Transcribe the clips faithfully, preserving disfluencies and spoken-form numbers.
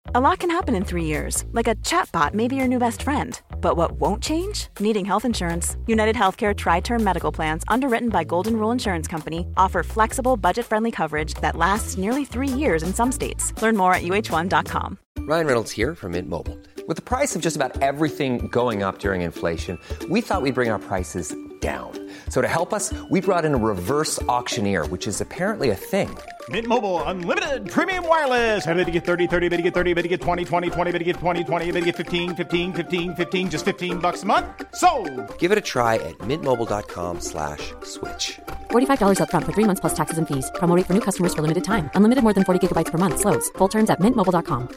A lot can happen in three years, like a chatbot may be your new best friend. But what won't change? Needing health insurance. United Healthcare Tri-Term Medical Plans, underwritten by Golden Rule Insurance Company, offer flexible, budget-friendly coverage that lasts nearly three years in some states. Learn more at U H one dot com. Ryan Reynolds here from Mint Mobile. With the price of just about everything going up during inflation, we thought we'd bring our prices down. So to help us, we brought in a reverse auctioneer, which is apparently a thing. Mint Mobile Unlimited Premium Wireless. How to get thirty, thirty, how to get thirty, how to get twenty, twenty, twenty, how to get twenty, twenty, how to get fifteen, fifteen, fifteen, fifteen, just fifteen bucks a month? Sold! Give it a try at mintmobile.com slash switch. forty-five dollars up front for three months plus taxes and fees. Promo rate for new customers for limited time. Unlimited more than forty gigabytes per month. Slows full terms at mint mobile dot com.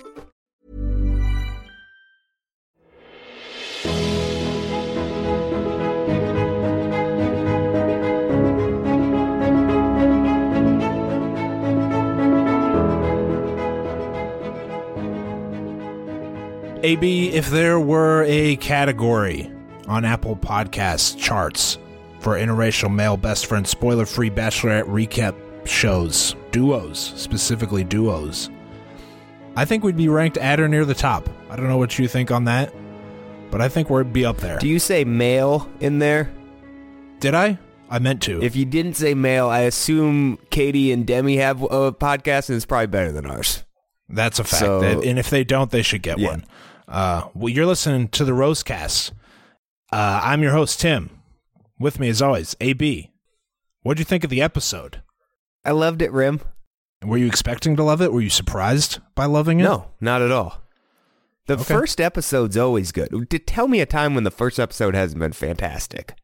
A B, if there were a category on Apple Podcasts charts for interracial male best friend spoiler-free Bachelorette recap shows, duos, specifically duos, I think we'd be ranked at or near the top. I don't know what you think on that, but I think we'd be up there. Do you say male in there? Did I? I meant to. If you didn't say male, I assume Katie and Demi have a podcast, and it's probably better than ours. That's a fact. So, and if they don't, they should get yeah. one. Uh, well, you're listening to the Rosecast. Uh, I'm your host, Tim. With me, as always, A B. What'd you think of the episode? I loved it, Rim. Were you expecting to love it? Were you surprised by loving it? No, not at all. The Okay. first episode's always good. D- Tell me a time when the first episode hasn't been fantastic.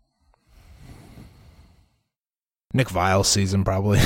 Nick Vile's season, probably.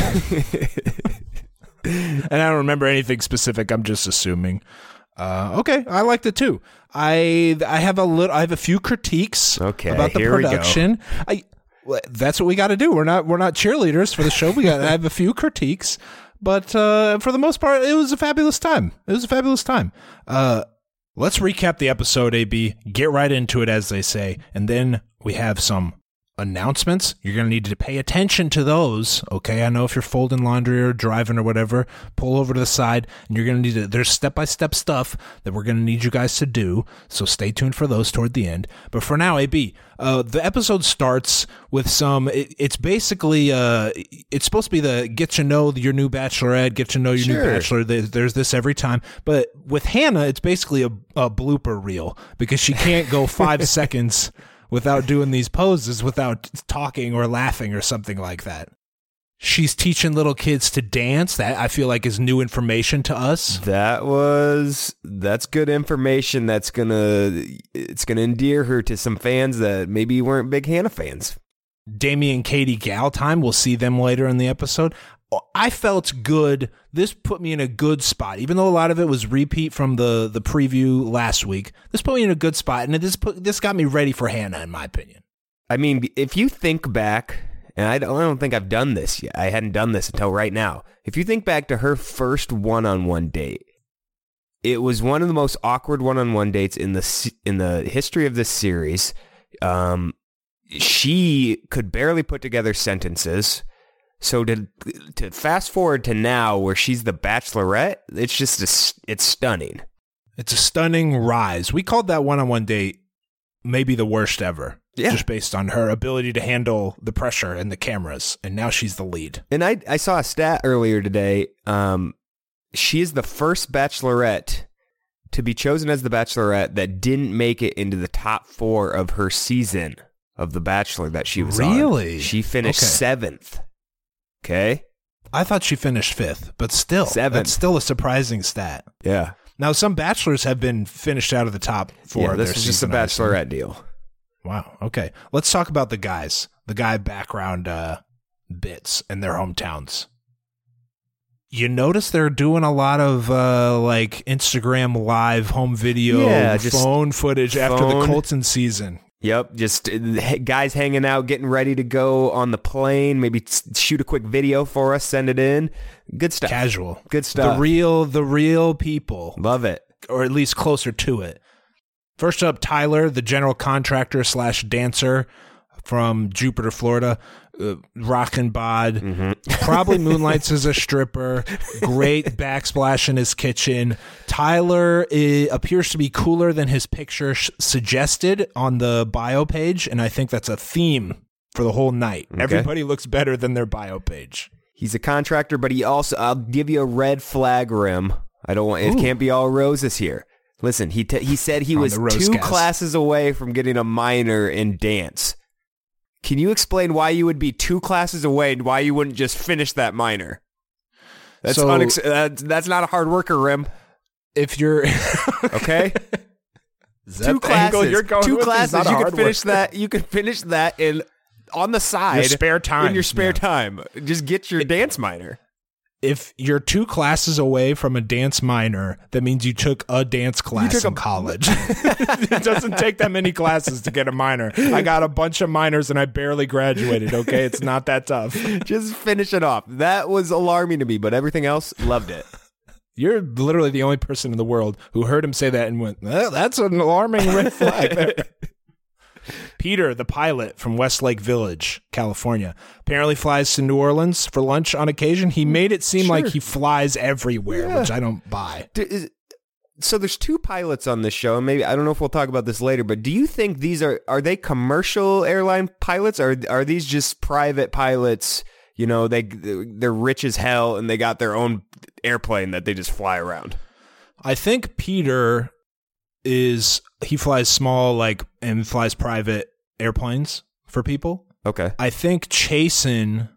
And I don't remember anything specific. I'm just assuming. Uh, okay, I liked it too. I I have a little. I have a few critiques Okay, about the here we go. production. I well, that's what we got to do. We're not we're not cheerleaders for the show. We got. I have a few critiques, but uh, for the most part, it was a fabulous time. It was a fabulous time. Uh, let's recap the episode, A B. Get right into it, as they say, and then we have some announcements. You're going to need to pay attention to those, okay? I know if you're folding laundry or driving or whatever, pull over to the side, and you're going to need to, there's step-by-step stuff that we're going to need you guys to do, so stay tuned for those toward the end. But for now, A B, uh, the episode starts with some, it, it's basically, uh, it's supposed to be the get to know your new bachelorette, get to know your Sure. new bachelor. There's, there's this every time. But with Hannah, it's basically a, a blooper reel, because she can't go five seconds without doing these poses, without talking or laughing or something like that. She's teaching little kids to dance. That I feel like is new information to us. That was that's good information. That's gonna it's gonna endear her to some fans that maybe weren't big Hannah fans. Damian, Katie, gal time. We'll see them later in the episode. I felt good. This put me in a good spot, even though a lot of it was repeat from the, the preview last week. This put me in a good spot, and this put, this got me ready for Hannah, in my opinion. I mean, if you think back, and I don't, I don't think I've done this yet. I hadn't done this until right now. If you think back to her first one-on-one date, it was one of the most awkward one-on-one dates in the in the history of this series. Um, she could barely put together sentences. So to to fast forward to now, where she's the Bachelorette, it's just a, it's stunning. It's a stunning rise. We called that one-on-one date maybe the worst ever. Yeah. Just based on her ability to handle the pressure and the cameras, and now she's the lead. And I I saw a stat earlier today. Um, she is the first Bachelorette to be chosen as the Bachelorette that didn't make it into the top four of her season of The Bachelor that she was on. Really? She finished Okay. seventh. Okay. I thought she finished fifth, but still, Seventh. that's still a surprising stat. Yeah. Now, some bachelors have been finished out of the top four. Yeah, of this their was just a season, I assume. Bachelorette deal. Wow. Okay. Let's talk about the guys, the guy background uh, bits in their hometowns. You notice they're doing a lot of uh, like Instagram live home video, Yeah, just phone footage after the phone. Colton season. Yep, just uh, guys hanging out, getting ready to go on the plane. Maybe s- shoot a quick video for us, send it in. Good stuff. Casual. Good stuff. The real, the real people. Love it. Or at least closer to it. First up, Tyler, the general contractor slash dancer from Jupiter, Florida. Uh, rockin' bod, Mm-hmm. probably moonlights as a stripper, great backsplash in his kitchen. Tyler i- appears to be cooler than his picture sh- suggested on the bio page, and I think that's a theme for the whole night. Okay. Everybody looks better than their bio page. He's a contractor, but he also, I'll give you a red flag, Rim. I don't want, it Ooh. can't be all roses here. Listen, he t- he said he On was the Rose two Cast. classes away from getting a minor in dance. Can you explain why you would be two classes away and why you wouldn't just finish that minor? That's So- unex- that's, that's not a hard worker, Rim. If you're Okay, Is that two the classes. angle you're going two with? He's classes. not a You hard could finish worker. that. You could finish that in on the side, Your spare time. In your spare Yeah. time, just get your dance minor. If you're two classes away from a dance minor, that means you took a dance class took in a- college. It doesn't take that many classes to get a minor. I got a bunch of minors and I barely graduated, okay? It's not that tough. Just finish it off. That was alarming to me, but everything else, loved it. You're literally the only person in the world who heard him say that and went, well, that's an alarming red flag there. Peter, the pilot from Westlake Village, California, apparently flies to New Orleans for lunch on occasion. He made it seem like he flies everywhere, Yeah. which I don't buy. Do- is- So there's two pilots on this show, and maybe I don't know if we'll talk about this later. But do you think these are are they commercial airline pilots, or are these just private pilots? You know, they they're rich as hell, and they got their own airplane that they just fly around. I think Peter is he flies small like and flies private airplanes for people. Okay. I think Chasen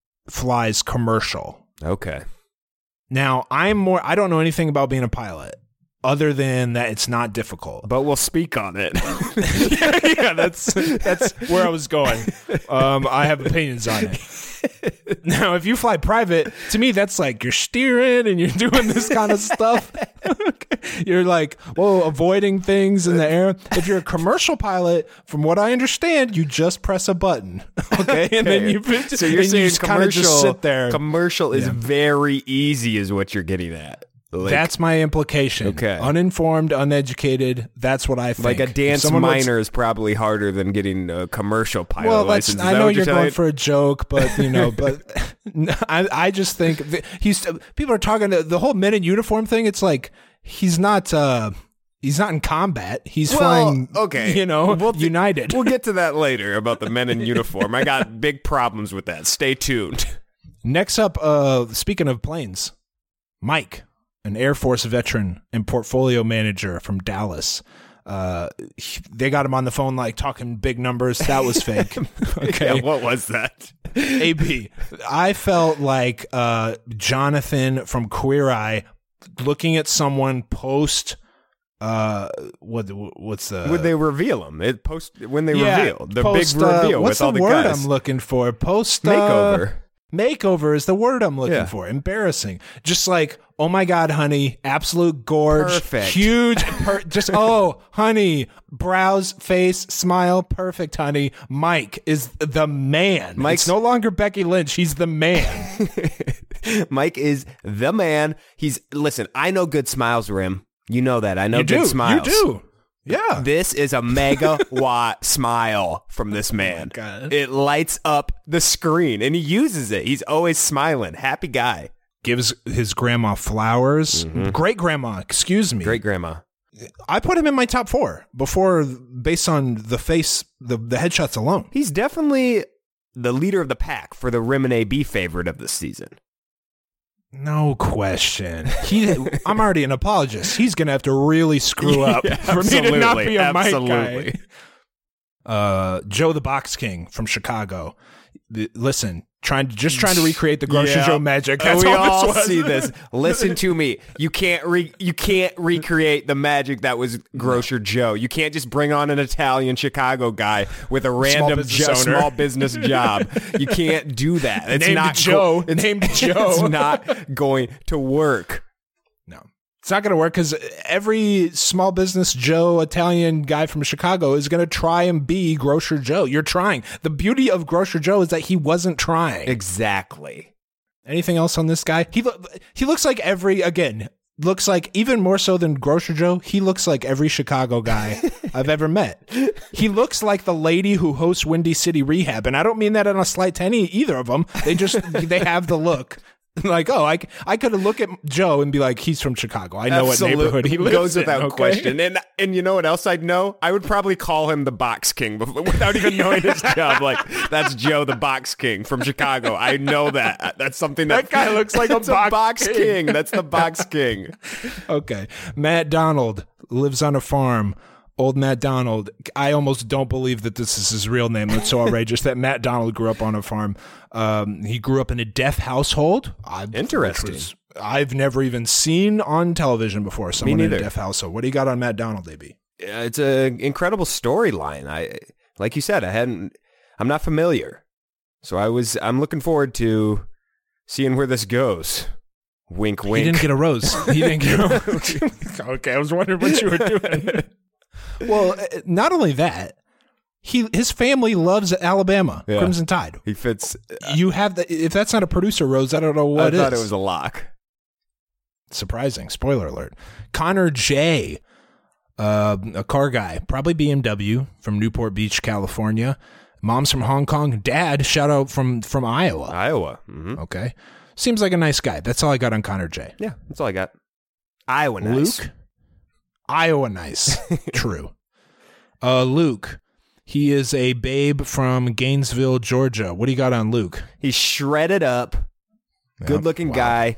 flies commercial. Okay. Now, I'm more I don't know anything about being a pilot other than that it's not difficult. But we'll speak on it. yeah, yeah, that's that's where I was going. Um, I have opinions on it. Now, if you fly private, to me, that's like you're steering and you're doing this kind of stuff. You're like, whoa, avoiding things in the air. If you're a commercial pilot, from what I understand, you just press a button, okay, and then you So you're and saying you just kind of commercial just sit there. Commercial is Yeah. very easy, is what you're getting at. Like, That's my implication. Okay. Uninformed, uneducated. That's what I think. like a If dance someone was- minor is probably harder than getting a commercial pilot Well, that's, license. Is I that know what you're going saying? for a joke, but you know, but I, I just think that he's. People are talking the whole men in uniform thing. It's like he's not. Uh, he's not in combat. He's Well, flying. okay. you know, We'll- united. We'll get to that later about the men in uniform. I got big problems with that. Stay tuned. Next up, uh, speaking of planes, Mike, an Air Force veteran and portfolio manager from Dallas. Uh, he- they got him on the phone, like talking big numbers. That was fake. Okay. Yeah, what was that? A B, I felt like uh, Jonathan from Queer Eye looking at someone post. Uh, what what's the? Would they reveal them? It post when they yeah, reveal the post, big reveal uh, what's with all the the word guys. I'm looking for? Post uh, Makeover. Makeover is the word I'm looking Yeah. for. Embarrassing. Just like, oh my God, honey, absolute gorge. Perfect. Huge. Per- just, oh, honey, brows, face, smile. Perfect, honey. Mike is the man. Mike's- It's no longer Becky Lynch. He's the man. Mike is the man. He's listen. I know good smiles, Rim. You know that. I know you good do. smiles. You do. Yeah. This is a megawatt smile from this man. God. It lights up the screen, and he uses it. He's always smiling. Happy guy. Gives his grandma flowers. Great grandma, excuse me. Great grandma. I put him in my top four before, based on the face, the, the headshots alone. He's definitely the leader of the pack for the Rim and A B favorite of this season. No question. He, I'm already an apologist. He's going to have to really screw up Yeah, for me to not be a absolutely. Mike guy. Uh, Joe the Box King from Chicago. The- listen, trying to just trying to recreate the Grocery Yeah. Joe magic. That's we all, all this was. see this. Listen to me. You can't re- you can't recreate the magic that was Grocer Joe. You can't just bring on an Italian Chicago guy with a random business jo- owner. small business job. You can't do that. It's Named not Joe. Go- Named Joe. It's not going to work. No, it's not going to work because every small business Joe, Italian guy from Chicago is going to try and be Grocer Joe. You're trying. The beauty of Grocer Joe is that he wasn't trying. Exactly. Anything else on this guy? He lo- he looks like every again looks like, even more so than Grocer Joe, he looks like every Chicago guy I've ever met. He looks like the lady who hosts Windy City Rehab, and I don't mean that on a slight to any either of them. They just they have the look. Like, oh, I, I could look at Joe and be like, he's from Chicago. I know Absolute, what neighborhood he lives goes in. without Okay? question. And and you know what else I'd know? I would probably call him the Box King before, without even knowing his job. Like, that's Joe the Box King from Chicago. I know that. That's something that, That guy looks like a that's box box king. king. That's the Box King. Okay. Matt Donald lives on a farm. Old Matt Donald. I almost don't believe that this is his real name. It's so outrageous that Matt Donald grew up on a farm. Um, he grew up in a deaf household. I, Interesting. Was, I've never even seen on television before someone in a deaf household. What do you got on Matt Donald, A B? Yeah, it's an incredible storyline. I, like you said, I hadn't. I'm not familiar, so I was. I'm looking forward to seeing where this goes. Wink, wink. He didn't get a rose. He didn't get a rose. Okay, I was wondering what you were doing. Well, not only that, he his family loves Alabama, Yeah. Crimson Tide. He fits. You have the, if that's not a producer rose, I don't know what I thought is. it was a lock. Surprising. Spoiler alert. Connor J, uh, a car guy, probably B M W from Newport Beach, California. Mom's from Hong Kong. Dad, shout out from from Iowa. Iowa. Mm-hmm. Okay, seems like a nice guy. That's all I got on Connor J. Yeah, that's all I got. Iowa nice. Luke, Iowa nice. True. Uh, Luke, he is a babe from Gainesville, Georgia. What do you got on Luke? He's shredded up, good looking Wow. guy.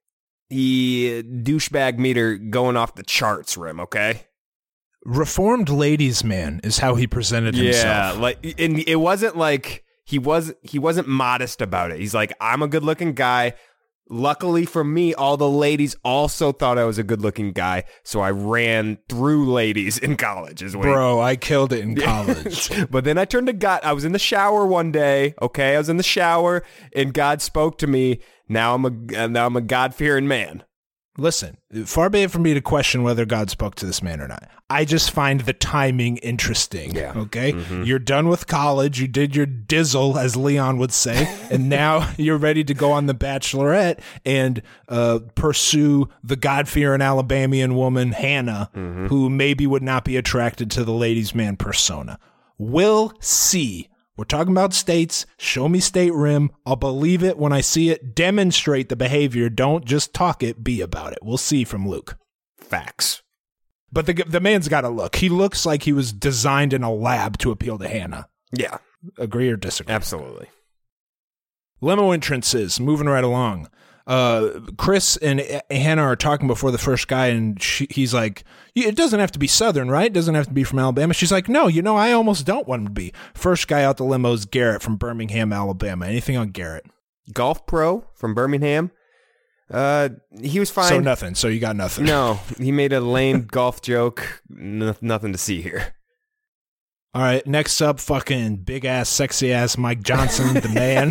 He douchebag meter going off the charts, Rim. Okay. Reformed ladies man is how he presented Yeah, himself. like, and it wasn't like he was he wasn't modest about it. He's like, I'm a good looking guy. Luckily for me, all the ladies also thought I was a good looking guy, so I ran through ladies in college. Is what he- Bro, I killed it in college. But then I turned to God. I was in the shower one day. Okay, I was in the shower, and God spoke to me. Now I'm a uh, now I'm a God-fearing man. Listen, far be it from me to question whether God spoke to this man or not. I just find the timing interesting. Yeah. Okay? Mm-hmm. You're done with college. You did your dizzle, as Leon would say. And now you're ready to go on The Bachelorette and uh, pursue the God-fearing Alabamian woman, Hannah, Mm-hmm. who maybe would not be attracted to the ladies' man persona. We'll see. We're talking about states. Show me state rim. I'll believe it when I see it. Demonstrate the behavior. Don't just talk it. Be about it. We'll see from Luke. Facts. But the the man's got to look. He looks like he was designed in a lab to appeal to Hannah. Yeah, Agree or disagree? absolutely. Limo entrances. Moving right along. Uh, Chris and Hannah are talking before the first guy, and she, he's like, "It doesn't have to be Southern, right? It doesn't have to be from Alabama." She's like, "No, you know, I almost don't want him to be." First guy out the limo is Garrett from Birmingham, Alabama. Anything on Garrett? Golf pro from Birmingham. Uh, he was fine. So nothing. So you got nothing. No, he made a lame golf joke. No, nothing to see here. All right. Next up, fucking big ass, sexy ass Mike Johnson, the man.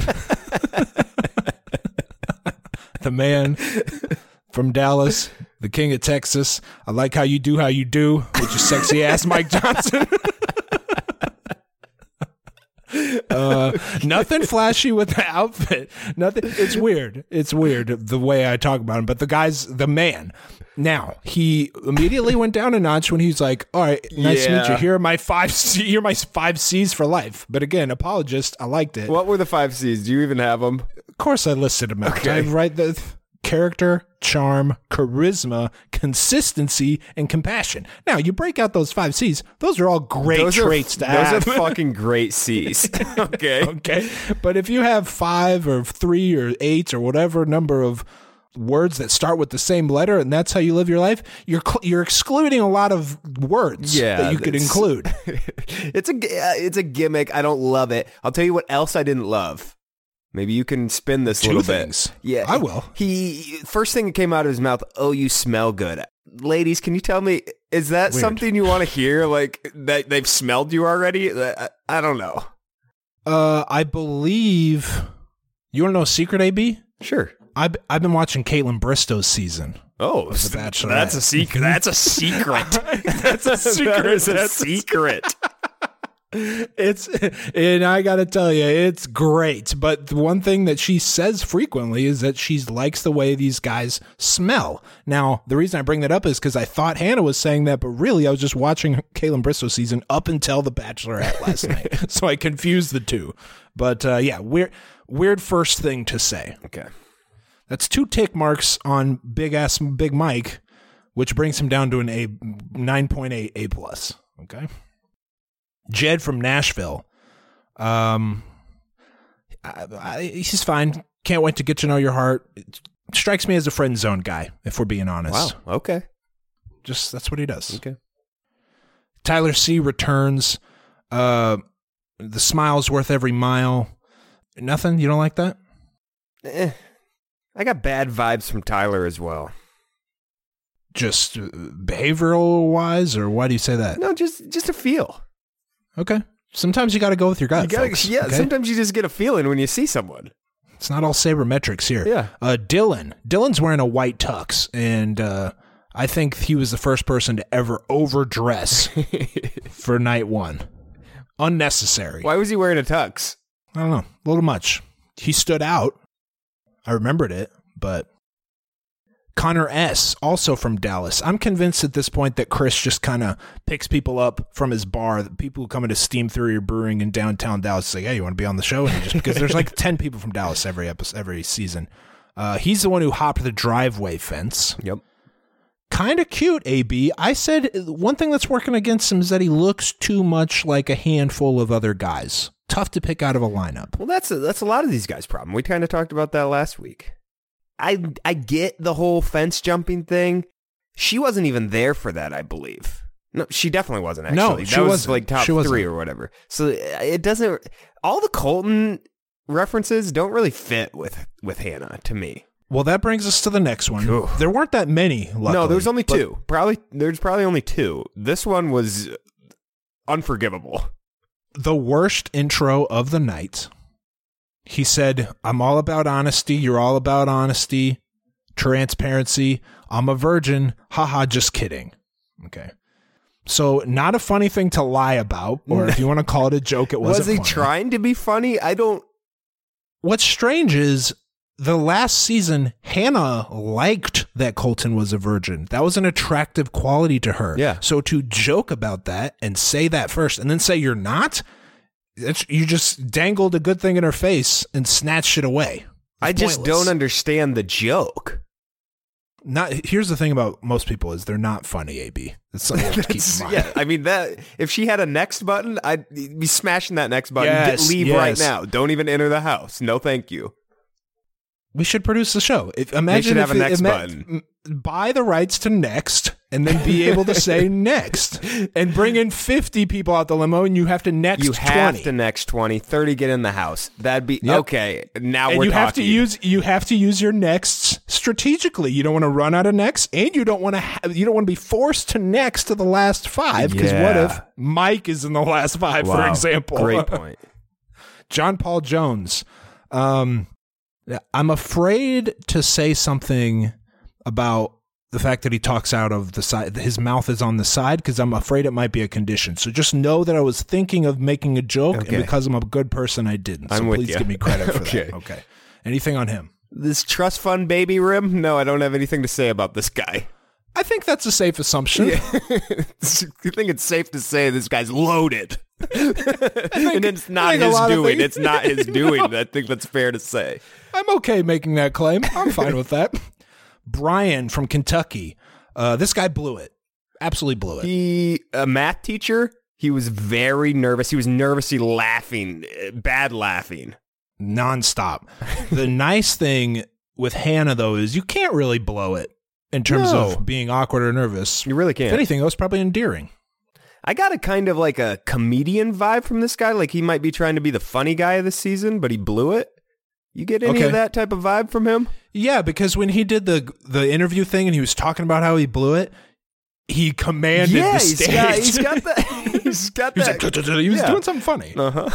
The man from Dallas, the king of Texas. I like how you do how you do with your sexy ass Mike Johnson. uh, nothing flashy with the outfit. Nothing. It's weird. It's weird the way I talk about him. But the guy's the man. Now he immediately went down a notch when he's like, "All right, nice to meet you. Yeah. Here are my five. C- here are my five C's for life." But again, apologist. I liked it. What were the five C's? Do you even have them? Of course, I listed them out. Okay. I write the character, charm, charisma, consistency, and compassion. Now, you break out those five C's. Those are all great Those traits are, to have. Those are fucking great C's. Okay. Okay, but if you have five or three or eight or whatever number of words that start with the same letter, and that's how you live your life, you're cl- you're excluding a lot of words Yeah, that you could that's- include. It's a gi- uh, it's a gimmick. I don't love it. I'll tell you what else I didn't love. Maybe you can spin this a Two little things. bit. Yeah, I will. He first thing that came out of his mouth. Oh, you smell good, ladies. Can you tell me? Is that Weird. something you want to hear? Like that they've smelled you already? I, I don't know. Uh, I believe you want to know a secret, A B? Sure. I've I've been watching Caitlin Bristow's season. Oh, The Bachelorette. that's a secret. That's a secret. That's a secret. That is a That's- secret. It's, and I got to tell you, it's great. But the one thing that she says frequently is that she likes the way these guys smell. Now, the reason I bring that up is because I thought Hannah was saying that, but really I was just watching Kaitlyn Bristowe season up until The Bachelorette last night. So I confused the two. But uh, yeah, weird, weird first thing to say. Okay. That's two tick marks on Big Ass Big Mike, which brings him down to an A nine point eight A plus. Okay. Jed from Nashville. Um, I, I, he's fine. Can't wait to get to know your heart. It strikes me as a friend zone guy, if we're being honest. Wow. Okay. Just that's what he does. Okay. Tyler C returns. Uh, the smile's worth every mile. Nothing? You don't like that? Eh. I got bad vibes from Tyler as well. Just behavioral wise, or why do you say that? No, just just a feel. Okay. Sometimes you got to go with your gut. You gotta, folks, yeah, okay? sometimes you just get a feeling when you see someone. It's not all sabermetrics here. Yeah. Uh, Dylan. Dylan's wearing a white tux, and uh, I think he was the first person to ever overdress for night one. Unnecessary. Why was he wearing a tux? I don't know. A little much. He stood out. I remembered it, but... Connor S., also from Dallas. I'm convinced at this point that Chris just kind of picks people up from his bar. The people who come into Steam Theory Brewing in downtown Dallas say, hey, you want to be on the show? And just because there's like ten people from Dallas every episode, every season. Uh, he's the one who hopped the driveway fence. Yep. Kind of cute, A B. I said one thing that's working against him is that he looks too much like a handful of other guys. Tough to pick out of a lineup. Well, that's a, that's a lot of these guys' problem. We kind of talked about that last week. I I get the whole fence jumping thing. She wasn't even there for that, I believe. No, she definitely wasn't, actually. No, that she was wasn't. like top She wasn't. three or whatever. So it doesn't... All the Colton references don't really fit with, with Hannah, to me. Well, that brings us to the next one. Ooh. There weren't that many, luckily. No, there's only but- two. Probably There's probably only two. This one was unforgivable. The worst intro of the night. He said, I'm all about honesty. You're all about honesty, transparency. I'm a virgin. Haha, just kidding. Okay. So not a funny thing to lie about, or if you want to call it a joke, it wasn't Was he funny. trying to be funny? I don't... What's strange is the last season, Hannah liked that Colton was a virgin. That was an attractive quality to her. Yeah. So to joke about that and say that first and then say you're not... It's, you just dangled a good thing in her face and snatched it away. It's I just pointless. don't understand the joke. Not here's the thing about most people is they're not funny. A B. That's something to keep in mind. Yeah, I mean that. If she had a next button, I'd be smashing that next button. Yes, Leave yes. right now. Don't even enter the house. No, thank you. We should produce the show. If, imagine should have if a it- next ima- button. m- Buy the rights to next, and then be able to say next, and bring in fifty people out the limo, and you have to next You have twenty. to next twenty, thirty get in the house. That'd be Yep. okay. Now and we're you talking. have to use you have to use your nexts strategically. You don't want to run out of next, and you don't want to ha- you don't want to be forced to next to the last five. Because what Yeah. if Mike is in the last five, for Wow. example? Great point. John Paul Jones. Um, I'm afraid to say something about the fact that he talks out of the side. His mouth is on the side because I'm afraid it might be a condition. So just know that I was thinking of making a joke, Okay. and because I'm a good person, I didn't. So I'm with please you. give me credit for Okay. that. Okay. Anything on him? This trust fund baby rim? No, I don't have anything to say about this guy. I think that's a safe assumption. I think it's safe to say this guy's loaded. and it's I not think a his lot of doing. things- It's not his doing. I think that's fair to say. I'm okay making that claim. I'm fine with that. Brian from Kentucky. Uh, this guy blew it. Absolutely blew it. He, a math teacher, he was very nervous. He was nervously laughing, uh, bad laughing. Nonstop. The nice thing with Hannah, though, is you can't really blow it in terms No. of being awkward or nervous. You really If can't. anything, it was probably endearing. I got a kind of like a comedian vibe from this guy. Like he might be trying to be the funny guy of the season, but he blew it. You get any Okay. of that type of vibe from him? Yeah, because when he did the the interview thing and he was talking about how he blew it, he commanded yeah, the he's stage. got, he's got that. He's got He was, that. like, he was Yeah. doing something funny. Uh-huh.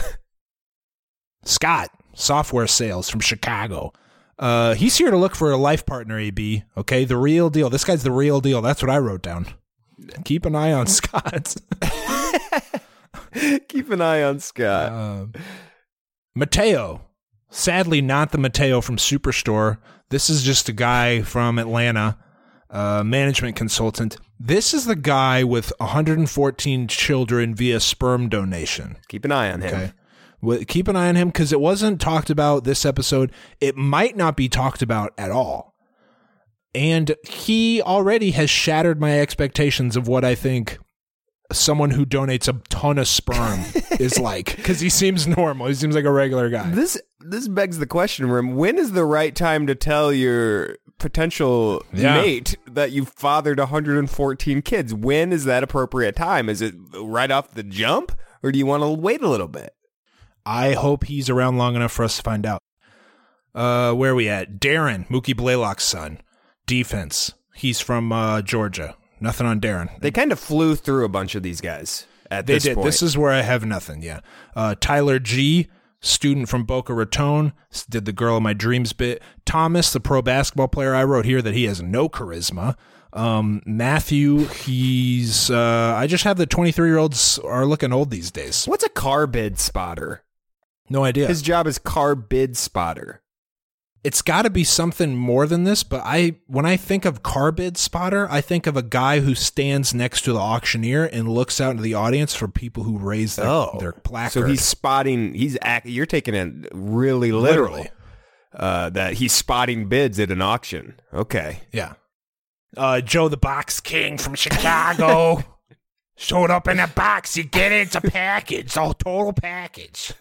Scott, software sales from Chicago. Uh, he's here to look for a life partner, A B. Okay, the real deal. This guy's the real deal. That's what I wrote down. Keep an eye on Scott. Keep an eye on Scott. Um, Mateo. Sadly, not the Mateo from Superstore. This is just a guy from Atlanta, uh, management consultant. This is the guy with one hundred fourteen children via sperm donation. Keep an eye on him. Okay. Well, keep an eye on him because it wasn't talked about this episode. It might not be talked about at all. And he already has shattered my expectations of what I think someone who donates a ton of sperm is like, because he seems normal. He seems like a regular guy. This this begs the question, Rim. When is the right time to tell your potential Yeah. mate that you fathered one hundred fourteen kids? When is that appropriate time? Is it right off the jump, or do you want to wait a little bit? I hope he's around long enough for us to find out. Uh, where are we at? Darren, Mookie Blaylock's son. Defense. He's from uh, Georgia. Nothing on Darren. They kind of flew through a bunch of these guys at They this did. point. This is where I have nothing. Yeah. Uh, Tyler G, student from Boca Raton, did the girl of my dreams bit. Thomas, the pro basketball player, I wrote here that he has no charisma. Um, Matthew, he's. Uh, I just have the twenty-three year olds are looking old these days. What's a car bid spotter? No idea. His job is car bid spotter. It's got to be something more than this, but I when I think of car bid spotter, I think of a guy who stands next to the auctioneer and looks out into the audience for people who raise their, Oh. their placard. So he's spotting. He's act, You're taking it really literal. Literally. Uh, that he's spotting bids at an auction. Okay. Yeah. Uh, Joe the Box King from Chicago showed up in a box. You get it, it's a package, it's a total package.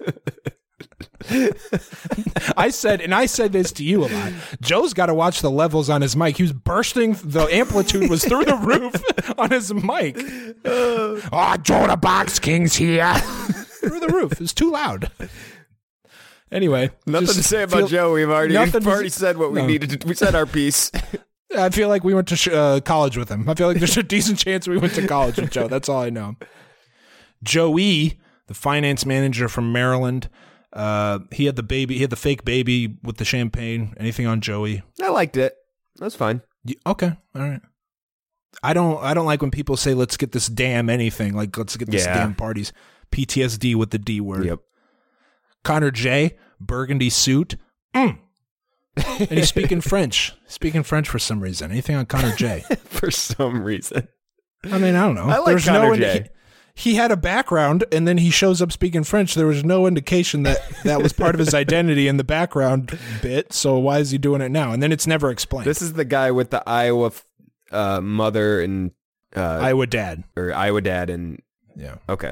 I said, and I said this to you a lot. Joe's got to watch the levels on his mic. He was bursting. The amplitude was through the roof on his mic. Oh, Joe the Box King's here. Through the roof. It's too loud. Anyway, Nothing just to say about feel- Joe. We've already, nothing we've to- already said what we no. needed. To, we said our piece. I feel like we went to sh- uh, college with him. I feel like there's a decent chance we went to college with Joe. That's all I know. Joey, the finance manager from Maryland, uh, he had the baby. He had the fake baby with the champagne. Anything on Joey? I liked it. That's fine. You- okay, all right. I don't. I don't like when people say, "Let's get this damn anything." Like, let's get this Yeah. damn parties. P T S D with the D word. Yep. Connor J, burgundy suit. Mm. And he's speaking French. Speaking French for some reason. Anything on Connor J? For some reason. I mean, I don't know. I like There's Connor no J. indi- he, he had a background, and then he shows up speaking French. There was no indication that that was part of his identity in the background bit. So why is he doing it now? And then it's never explained. This is the guy with the Iowa uh, mother and uh, Iowa dad. or Iowa dad and Yeah. okay.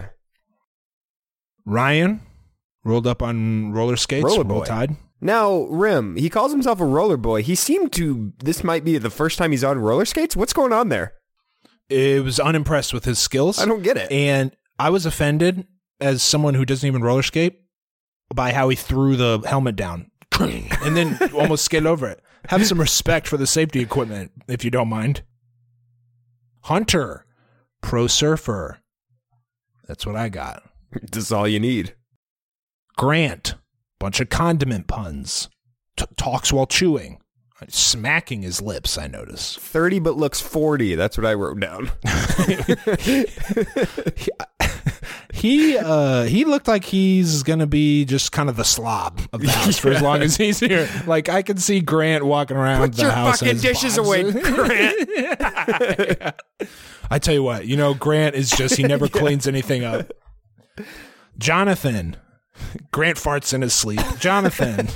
Ryan rolled up on roller skates. Roller Roll boy. Tide. Now, Rim, he calls himself a roller boy. He seemed to, this might be the first time he's on roller skates. What's going on there? It was unimpressed with his skills. I don't get it. And I was offended as someone who doesn't even roller skate by how he threw the helmet down and then almost skated over it. Have some respect for the safety equipment, if you don't mind. Hunter, pro surfer. That's what I got. That's all you need. Grant, bunch of condiment puns. T- talks while chewing. Smacking his lips, I notice. thirty but looks forty. That's what I wrote down. He uh, he looked like he's going to be just kind of the slob of the house for as long as he's here. Like, I can see Grant walking around Put the your house. in fucking his dishes box. away, Grant. Yeah. I tell you what, you know, Grant is just, he never cleans anything up. Jonathan. Grant farts in his sleep. Jonathan.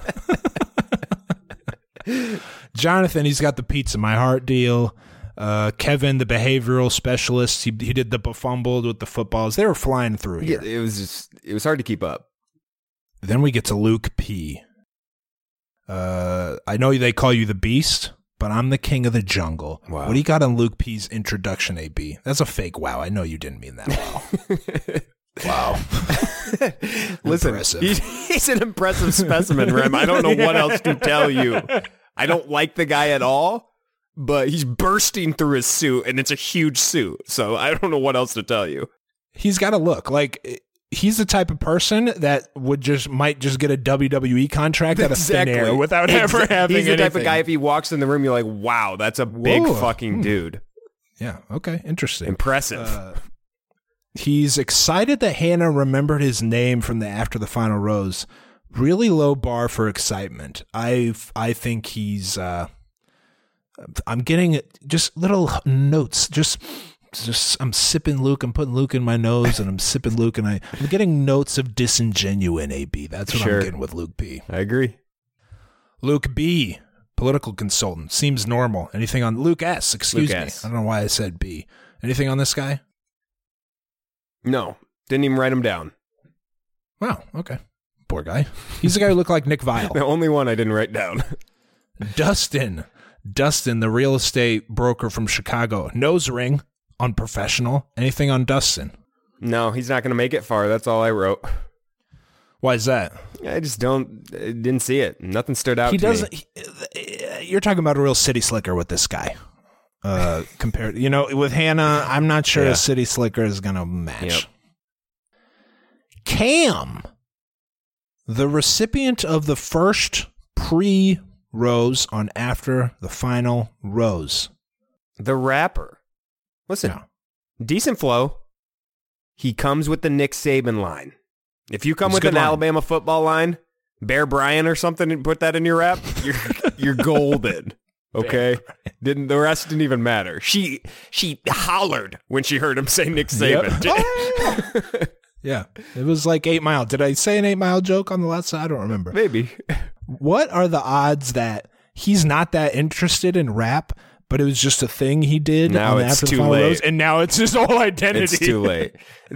Jonathan, he's got the pizza my heart deal. Uh, Kevin, the behavioral specialist, he he did the befumbled with the footballs. They were flying through Yeah, here. it was just, it was hard to keep up. Then we get to Luke P. Uh, I know they call you the Beast, but I'm the king of the jungle. Wow. What do you got on Luke P's introduction, A B? That's a fake wow. I know you didn't mean that wow. Wow. Listen, Impressive. he's, he's an impressive specimen, Rem. I don't know what else to tell you. I don't like the guy at all, but he's bursting through his suit, and it's a huge suit. So I don't know what else to tell you. He's got to look like he's the type of person that would just might just get a W W E contract out of thin air without ever Exa- having He's the type of anything. guy, if he walks in the room, you're like, wow, that's a big Whoa. fucking dude. Yeah. Okay. Interesting. Impressive. Uh, He's excited that Hannah remembered his name from the After the Final Rose. Really low bar for excitement. I I think he's. Uh, I'm getting just little notes. Just, just I'm sipping Luke. I'm putting Luke in my nose, and I'm sipping Luke, and I, I'm getting notes of disingenuine. A B. That's what sure. I'm getting with Luke B. I agree. Luke B. Political consultant. Seems normal. Anything on Luke S? Excuse Luke me. S. I don't know why I said B. Anything on this guy? No, didn't even write him down. Wow. Okay. Poor guy. He's the guy who looked like Nick Viall. The only one I didn't write down. Dustin. Dustin, the real estate broker from Chicago. Nose ring. Unprofessional. Anything on Dustin? No, he's not going to make it far. That's all I wrote. Why is that? I just don't, I didn't see it. Nothing stood out He to doesn't. me. He, you're talking about a real city slicker with this guy. Uh, compared, you know, with Hannah, I'm not sure Yeah. a city slicker is going to match. Yep. Cam, the recipient of the first pre-rose on After the Final Rose. The rapper. Listen, Yeah. decent flow. He comes with the Nick Saban line. If you come It's a with good an line. Alabama football line, Bear Bryant or something, and put that in your rap, you're you're golden. Okay, didn't the rest didn't even matter. She she hollered when she heard him say Nick Saban. Yeah, it was like Eight Mile. Did I say an Eight Mile joke on the last side? I don't remember. Maybe. What are the odds that he's not that interested in rap, but it was just a thing he did Now on the it's After the too Final late. Rose, and now it's his whole identity. It's too late.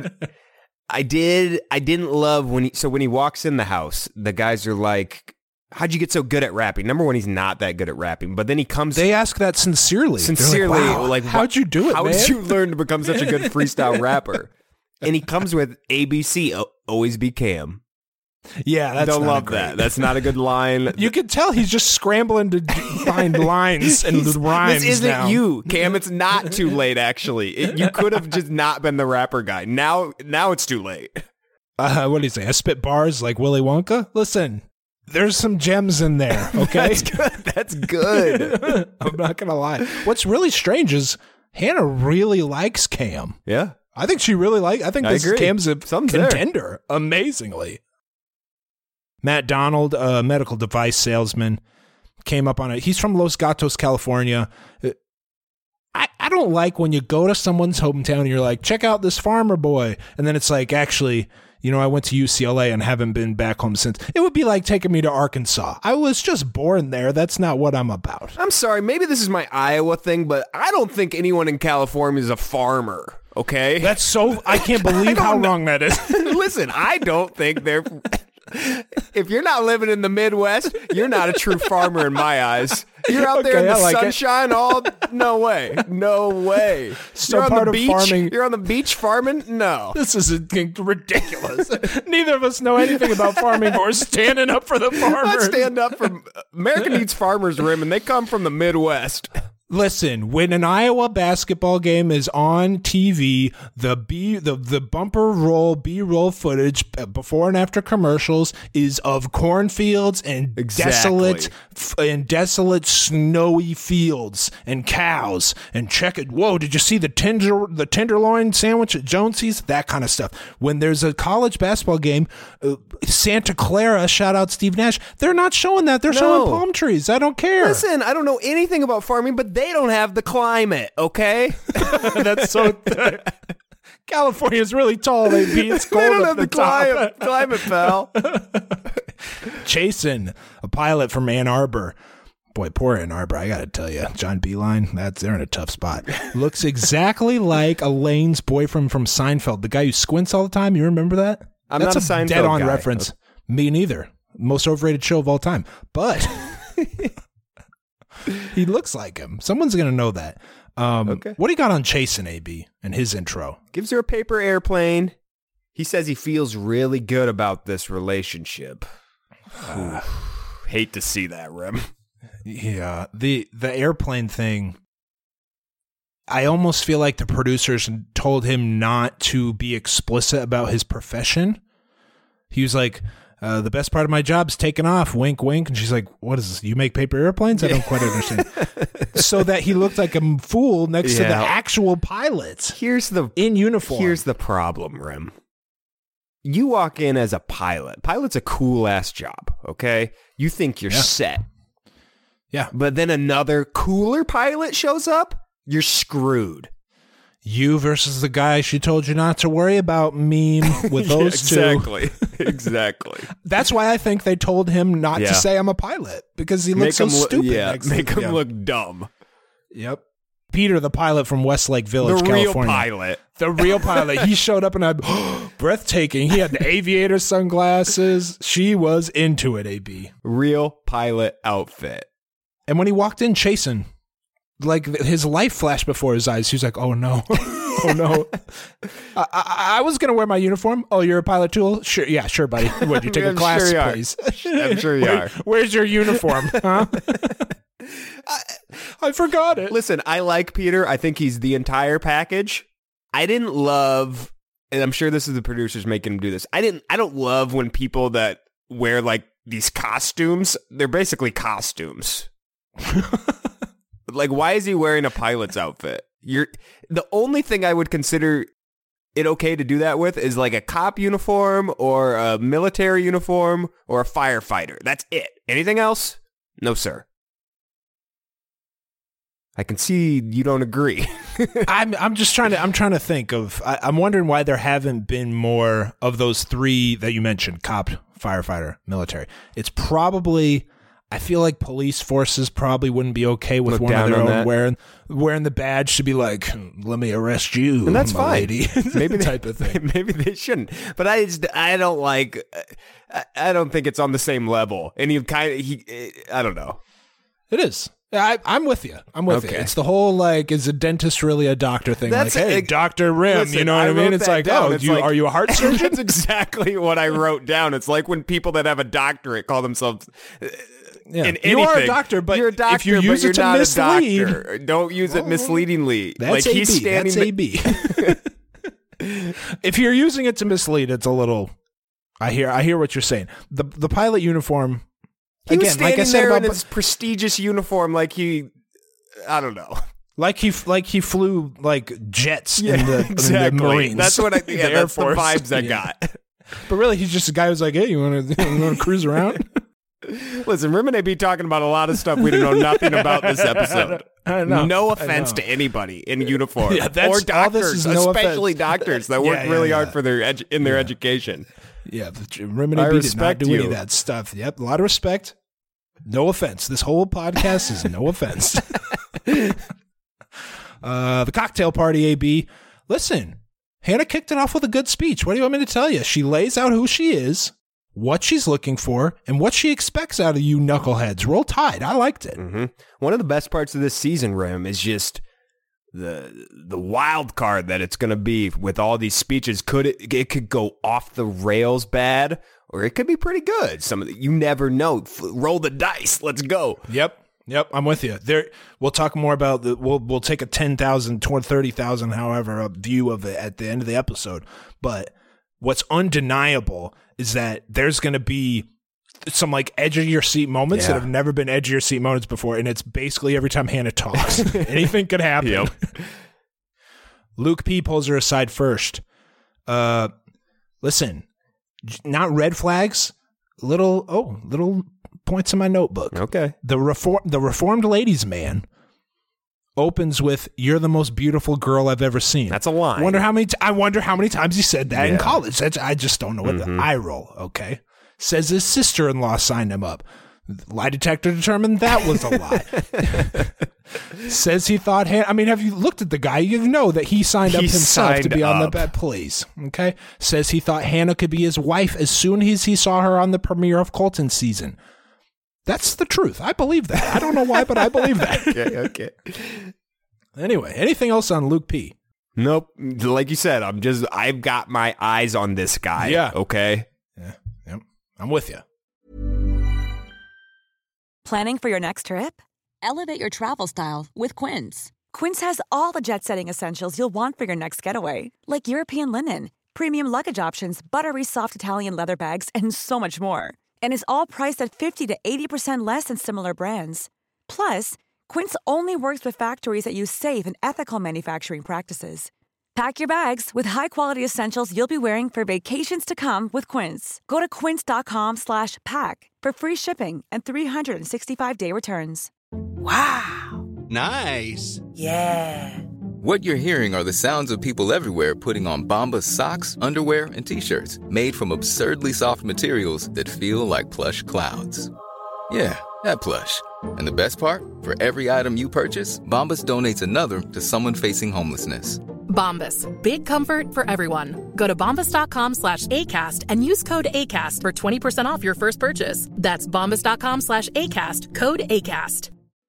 I did. I didn't love when he. So when he walks in the house, the guys are like, "How'd you get so good at rapping?" Number one, he's not that good at rapping, but then he comes. They ask that sincerely. They're sincerely, like, wow, like, how'd you do it, How man? did you learn to become such a good freestyle rapper? And he comes with A B C. o- Always be Cam. Yeah, that's Don't not love great. that. That's not a good line. You can tell he's just scrambling to d- find lines and He's- rhymes. This isn't now. you, Cam. It's not too late. Actually, It- you could have just not been the rapper guy. Now, now it's too late. Uh, what do you say? I spit bars like Willy Wonka? Listen, there's some gems in there, okay? That's good. That's good. I'm not going to lie. What's really strange is Hannah really likes Cam. Yeah. I think she really like. I think I this agree. Cam's a Something's there. contender, amazingly. Matt Donald, a medical device salesman, came up on it. He's from Los Gatos, California. Uh, I, I don't like when you go to someone's hometown and you're like, check out this farmer boy. And then it's like, actually, you know, I went to U C L A and haven't been back home since. It would be like taking me to Arkansas. I was just born there. That's not what I'm about. I'm sorry. Maybe this is my Iowa thing, but I don't think anyone in California is a farmer. Okay. That's so, I can't believe I how don't know. wrong that is. Listen, I don't think they're. If you're not living in the Midwest, you're not a true farmer in my eyes. You're out there Okay, in the I like it. sunshine all. No way. No way. So you're on part the of beach. farming- You're on the beach farming. No. This is ridiculous. Neither of us know anything about farming, but we're standing up for the farmers. Let's stand up for America needs farmers, Rim, and they come from the Midwest. Listen, when an Iowa basketball game is on T V, the B the, the bumper roll B-roll footage uh, before and after commercials is of cornfields and Exactly. desolate f- and desolate snowy fields and cows and check it. Whoa, did you see the tender the tenderloin sandwich at Jonesy's? That kind of stuff. When there's a college basketball game, uh, Santa Clara, shout out Steve Nash, they're not showing that. They're No. showing palm trees. I don't care. Listen, I don't know anything about farming, but they don't have the climate, okay? That's so. California's really tall. They be it's cold They don't up have the, the top. climate, climate, pal. Chasen, a pilot from Ann Arbor. Boy, poor Ann Arbor. I got to tell you, John Beeline, that's they're in a tough spot. Looks exactly like Elaine's boyfriend from Seinfeld, the guy who squints all the time. You remember that? I'm that's not a Seinfeld dead-on guy. reference. Me neither. Most overrated show of all time. But he looks like him. Someone's going to know that. Um, Okay. What do you got on Chasen, A B, and his intro? Gives her a paper airplane. He says he feels really good about this relationship. Ooh, hate to see that, Rim. Yeah, the the airplane thing. I almost feel like the producers told him not to be explicit about his profession. He was like, Uh, the best part of my job's taking off, wink, wink. And she's like, what is this? You make paper airplanes? I don't quite understand. So that he looked like a fool next Yeah. to the actual pilots Here's the in uniform. Here's the problem, Rem. You walk in as a pilot. Pilot's a cool-ass job, okay? You think you're Yeah. set. Yeah. But then another cooler pilot shows up, you're screwed. You versus the guy she told you not to worry about meme with those two. Exactly. Exactly. That's why I think they told him not Yeah. to say I'm a pilot, because he looks so him look- stupid. Yeah, next to- make him yeah. look dumb. Yep. Peter, the pilot from Westlake Village, The real California. pilot. The real pilot. He showed up and I breathtaking. He had the aviator sunglasses. She was into it, A B. Real pilot outfit. And when he walked in chasing, like his life flashed before his eyes. He was like, oh no. Oh no. I, I, I was going to wear my uniform. Oh, you're a pilot too? Sure. Yeah, sure, buddy. Would you take a I'm class, sure you are. please? I'm sure you Where- are. Where's your uniform? Huh? I, I forgot it. Listen, I like Peter. I think he's the entire package. I didn't love, and I'm sure this is the producers making him do this. I didn't. I don't love when people that wear like these costumes. They're basically costumes. Like, why is he wearing a pilot's outfit? You're the only thing I would consider it okay to do that with is like a cop uniform or a military uniform or a firefighter. That's it. Anything else? No, sir. I can see you don't agree. I'm I'm just trying to I'm trying to think of I, I'm wondering why there haven't been more of those three that you mentioned: cop, firefighter, military. It's probably I feel like police forces probably wouldn't be okay with Look one of down their on own that. wearing wearing the badge to be like, let me arrest you, And that's my fine. lady. Maybe they, type of thing. Maybe they shouldn't. But I just, I don't like. I, I don't think it's on the same level. And he kind of he. I don't know. It is. I, I'm with you. I'm with Okay. you. It's the whole like, is a dentist really a doctor thing? That's like, hey, it. Doctor Rim, Listen, you know what I I, mean? wrote It's that like, down. oh, It's do you, like- are you a heart surgeon? That's exactly what I wrote down. It's like when people that have a doctorate call themselves. Uh, Yeah. in You are a anything. doctor, but you're a doctor, if you use but it you're to not mislead- a doctor. Don't use it misleadingly. That's like he's A B. standing. That's A B. If you're using it to mislead, it's a little. I hear. I hear what you're saying. The the pilot uniform. He again, was standing like I said there about, in his prestigious uniform, like he. I don't know. like he like he flew like jets in, the, in exactly. the Marines. That's what I. The Yeah, Air that's the Force. vibes I Yeah. got. But really, he's just a guy who's like, hey, you want to you want to cruise around? Listen, we're going to be talking about a lot of stuff we don't know nothing about this episode. I know. No I offense know. to anybody in uniform Yeah, that's- or all this doctors, is no especially offense. doctors that Yeah, work yeah, really yeah. hard for their edu- in their education. Yeah, the Rim and I A B did not respect do any you. of that stuff. Yep, a lot of respect. No offense. This whole podcast is no offense. uh, the cocktail party, A B. Listen, Hannah kicked it off with a good speech. What do you want me to tell you? She lays out who she is, what she's looking for, and what she expects out of you knuckleheads. Roll Tide. I liked it. Mm-hmm. One of the best parts of this season, Rim, is just the the wild card that it's going to be with all these speeches. Could it? It could go off the rails bad, or it could be pretty good. Some of the, you never know. F- roll the dice. Let's go. Yep. Yep, I'm with you. There, we'll talk more about the. We'll we'll take a ten thousand, twenty, thirty thousand, however, a view of it at the end of the episode. But what's undeniable is that there's going to be some like edge of your seat moments Yeah. that have never been edge of your seat moments before, and it's basically every time Hannah talks, anything could happen. Yep. Luke P pulls her aside first. Uh, listen, j- not red flags. Little oh, little points in my notebook. Okay. The reform, the reformed ladies' man opens with "You're the most beautiful girl I've ever seen." That's a line. Wonder how many. T- I wonder how many times he said that in Yeah. college. That's, I just don't know what Mhm. the eye roll. Okay, says his sister-in-law signed him up. Lie detector determined that was a lie. Says he thought. Han- I mean, have you looked at the guy? You know that he signed up He himself to signed be on the up. bed. Please, okay. Says he thought Hannah could be his wife as soon as he saw her on the premiere of Colton season. That's the truth. I believe that. I don't know why, but I believe that. Okay. Okay. Anyway, anything else on Luke P? Nope. Like you said, I'm just. I've got my eyes on this guy. Yeah. Okay. Yeah, yep. I'm with you. Planning for your next trip? Elevate your travel style with Quince. Quince has all the jet-setting essentials you'll want for your next getaway, like European linen, premium luggage options, buttery soft Italian leather bags, and so much more. And is all priced at fifty to eighty percent less than similar brands. Plus, Quince only works with factories that use safe and ethical manufacturing practices. Pack your bags with high-quality essentials you'll be wearing for vacations to come with Quince. Go to quince.com slash pack for free shipping and three sixty-five day returns. Wow. Nice. Yeah. What you're hearing are the sounds of people everywhere putting on Bombas socks, underwear, and T-shirts made from absurdly soft materials that feel like plush clouds. Yeah, that plush. And the best part? For every item you purchase, Bombas donates another to someone facing homelessness. Bombas. Big comfort for everyone. Go to bombas.com slash ACAST and use code ACAST for twenty percent off your first purchase. That's bombas.com slash ACAST. Code ACAST.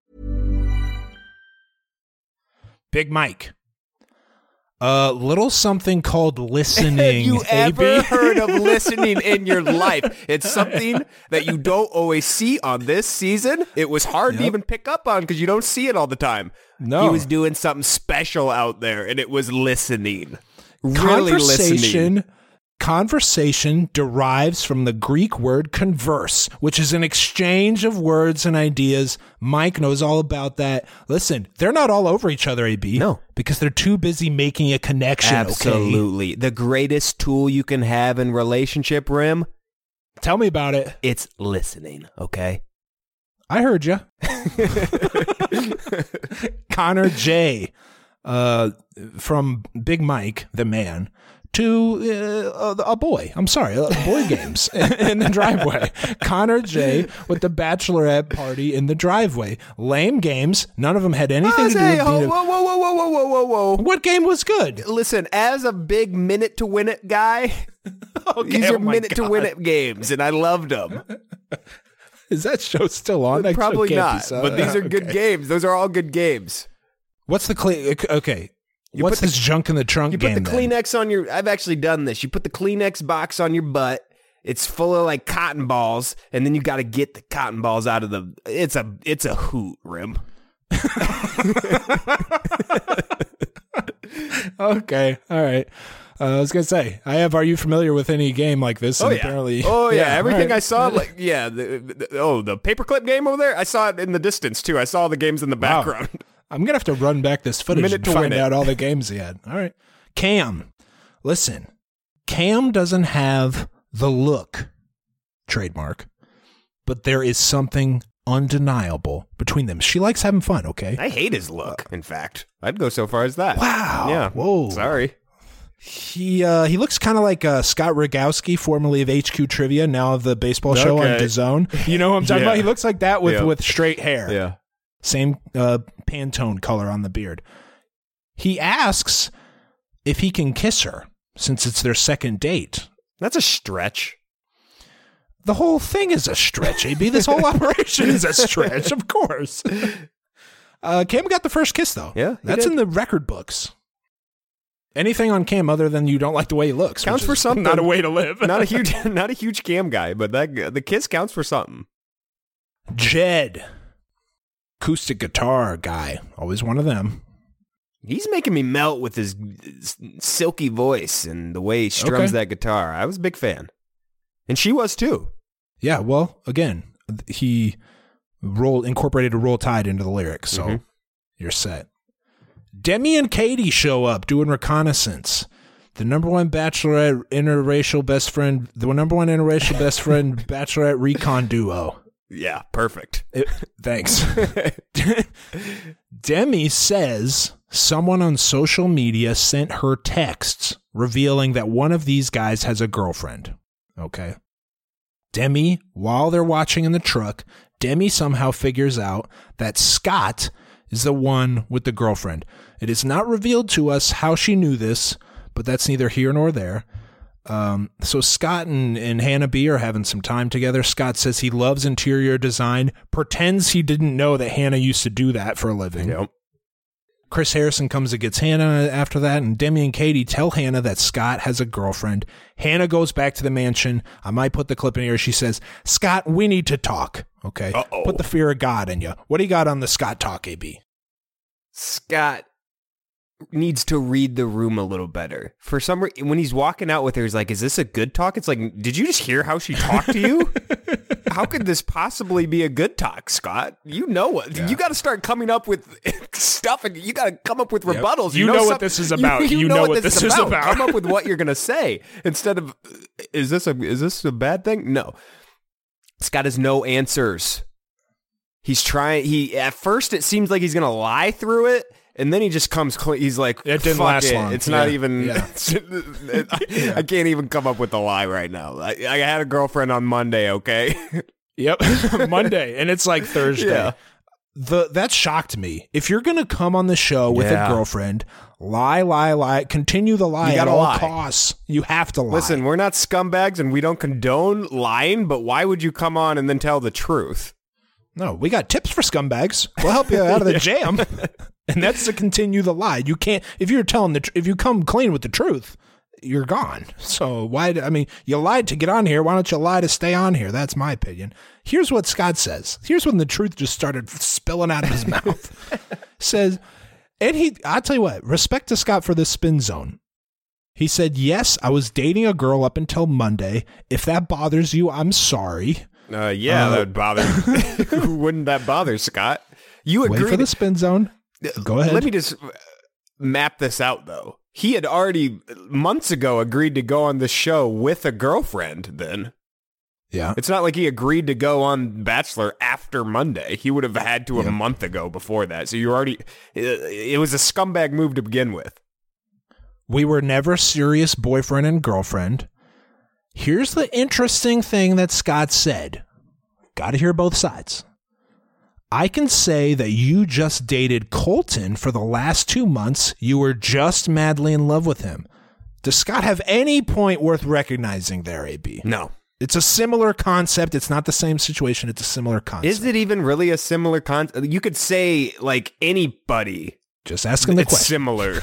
Big Mike. A little something called listening. Have you A B? ever heard of listening in your life? It's something that you don't always see on this season. It was hard Yep. to even pick up on because you don't see it all the time. No. He was doing something special out there, and it was listening. Really Conversation. listening. Conversation derives from the Greek word converse, which is an exchange of words and ideas. Mike knows all about that. Listen, they're not all over each other, A B. No. Because they're too busy making a connection, Absolutely. okay? The greatest tool you can have in relationship, Rim, Tell me about it. it's listening, okay? I heard you. Connor J. Uh, from Big Mike, the man, to uh, a, a boy. I'm sorry, uh, boy games in the driveway. Connor J. with the bachelorette party in the driveway. Lame games. None of them had anything Oh, to do say, with whoa, being a- whoa, whoa, whoa, whoa, whoa, whoa, whoa, whoa. What game was good? Listen, as a big minute to win it guy, Okay, these are oh my minute to win God. it games, and I loved them. Is that show still on? That show Probably can't be not, so- but these are good okay. games. Those are all good games. What's the cle- okay? You What's put the- this junk in the trunk You put game? the then? Kleenex on your. I've actually done this. You put the Kleenex box on your butt. It's full of like cotton balls, and then you got to get the cotton balls out of the. It's a it's a hoot, Rim. Okay, all right. Uh, I was gonna say, I have. Are you familiar with any game like this? Oh And yeah. Apparently, oh yeah. Everything all right. I saw, like yeah. The, the, oh, the paperclip game over there. I saw it in the distance too. I saw the games in the Wow. background. I'm gonna have to run back this footage Minute and to find win it. out all the games he had. All right, Cam. Listen, Cam doesn't have the look, trademark, but there is something undeniable between them. She likes having fun. Okay. I hate his look. In fact, I'd go so far as that. Wow. Yeah. Whoa. Sorry. He uh, he looks kind of like uh, Scott Rogowski, formerly of H Q Trivia, now of the baseball show on Okay. DAZN. You know what I'm talking Yeah. about? He looks like that with, Yeah. with straight hair. Yeah. Same uh, Pantone color on the beard. He asks if he can kiss her since it's their second date. That's a stretch. The whole thing is a stretch, A B. This whole operation is a stretch, of course. Uh, Cam got the first kiss, though. Yeah, he That's did. in the record books. Anything on Cam other than you don't like the way he looks Counts which for is something. Not a way to live. not a huge, not a huge Cam guy, but that the kiss counts for something. Jed, acoustic guitar guy, always one of them. He's making me melt with his s- silky voice and the way he strums Okay. that guitar. I was a big fan, and she was too. Yeah, well, again, he rolled incorporated a Roll Tide into the lyrics, so Mhm. you're set. Demi and Katie show up doing reconnaissance. The number one bachelorette interracial best friend, the number one interracial best friend bachelorette recon duo. Yeah, perfect. It- thanks. Demi says someone on social media sent her texts revealing that one of these guys has a girlfriend. Okay. Demi, while they're watching in the truck, Demi somehow figures out that Scott is the one with the girlfriend. It is not revealed to us how she knew this, but that's neither here nor there. Um, so Scott and, and Hannah B are having some time together. Scott says he loves interior design, pretends he didn't know that Hannah used to do that for a living. Yep. Chris Harrison comes and gets Hannah after that, and Demi and Katie tell Hannah that Scott has a girlfriend. Hannah goes back to the mansion. I might put the clip in here. She says, Scott, we need to talk. Okay. Uh-oh. Put the fear of God in you. What do you got on the Scott talk, A B? Scott, needs to read the room a little better. For some reason, when he's walking out with her, he's like, is this a good talk? It's like, did you just hear how she talked to you? How could this possibly be a good talk, Scott? You know what? Yeah. You got to start coming up with stuff, and you got to come up with rebuttals. Yep. You, you know, know what this is about. You, you, you know, know what this, this is about. about. Come up with what you're going to say instead of, is this a is this a bad thing? No. Scott has no answers. He's trying. He at first it seems like he's going to lie through it. And then he just comes clean. He's like, it didn't Fuck last it. long. It's yeah. not even, yeah. I, yeah. I can't even come up with a lie right now. I, I had a girlfriend on Monday, okay? Yep, Monday. And it's like Thursday. Yeah. The That shocked me. If you're going to come on the show with yeah. a girlfriend, lie, lie, lie, continue the lie at all lie. costs. You have to lie. Listen, we're not scumbags and we don't condone lying, but why would you come on and then tell the truth? No, we got tips for scumbags. We'll help you out of the jam. And that's to continue the lie. You can't, if you're telling the, tr- if you come clean with the truth, you're gone. So why, I mean, you lied to get on here. Why don't you lie to stay on here? That's my opinion. Here's what Scott says. Here's when the truth just started spilling out of his mouth. Says, and he, I'll tell you what, respect to Scott for this spin zone. He said, yes, I was dating a girl up until Monday. If that bothers you, I'm sorry. Uh, yeah, uh, that would bother. Who wouldn't that bother, Scott? You agree wait for the spin zone. Go ahead. Let me just map this out, though. He had already months ago agreed to go on the show with a girlfriend then. Yeah. It's not like he agreed to go on Bachelor after Monday. He would have had to yep. a month ago before that. So you already, it, it was a scumbag move to begin with. We were never serious boyfriend and girlfriend. Here's the interesting thing that Scott said. Got to hear both sides. I can say that you just dated Colton for the last two months. You were just madly in love with him. Does Scott have any point worth recognizing there, A B? No. It's a similar concept. It's not the same situation. It's a similar concept. Is it even really a similar concept? You could say, like, anybody. Just asking the it's question. Similar.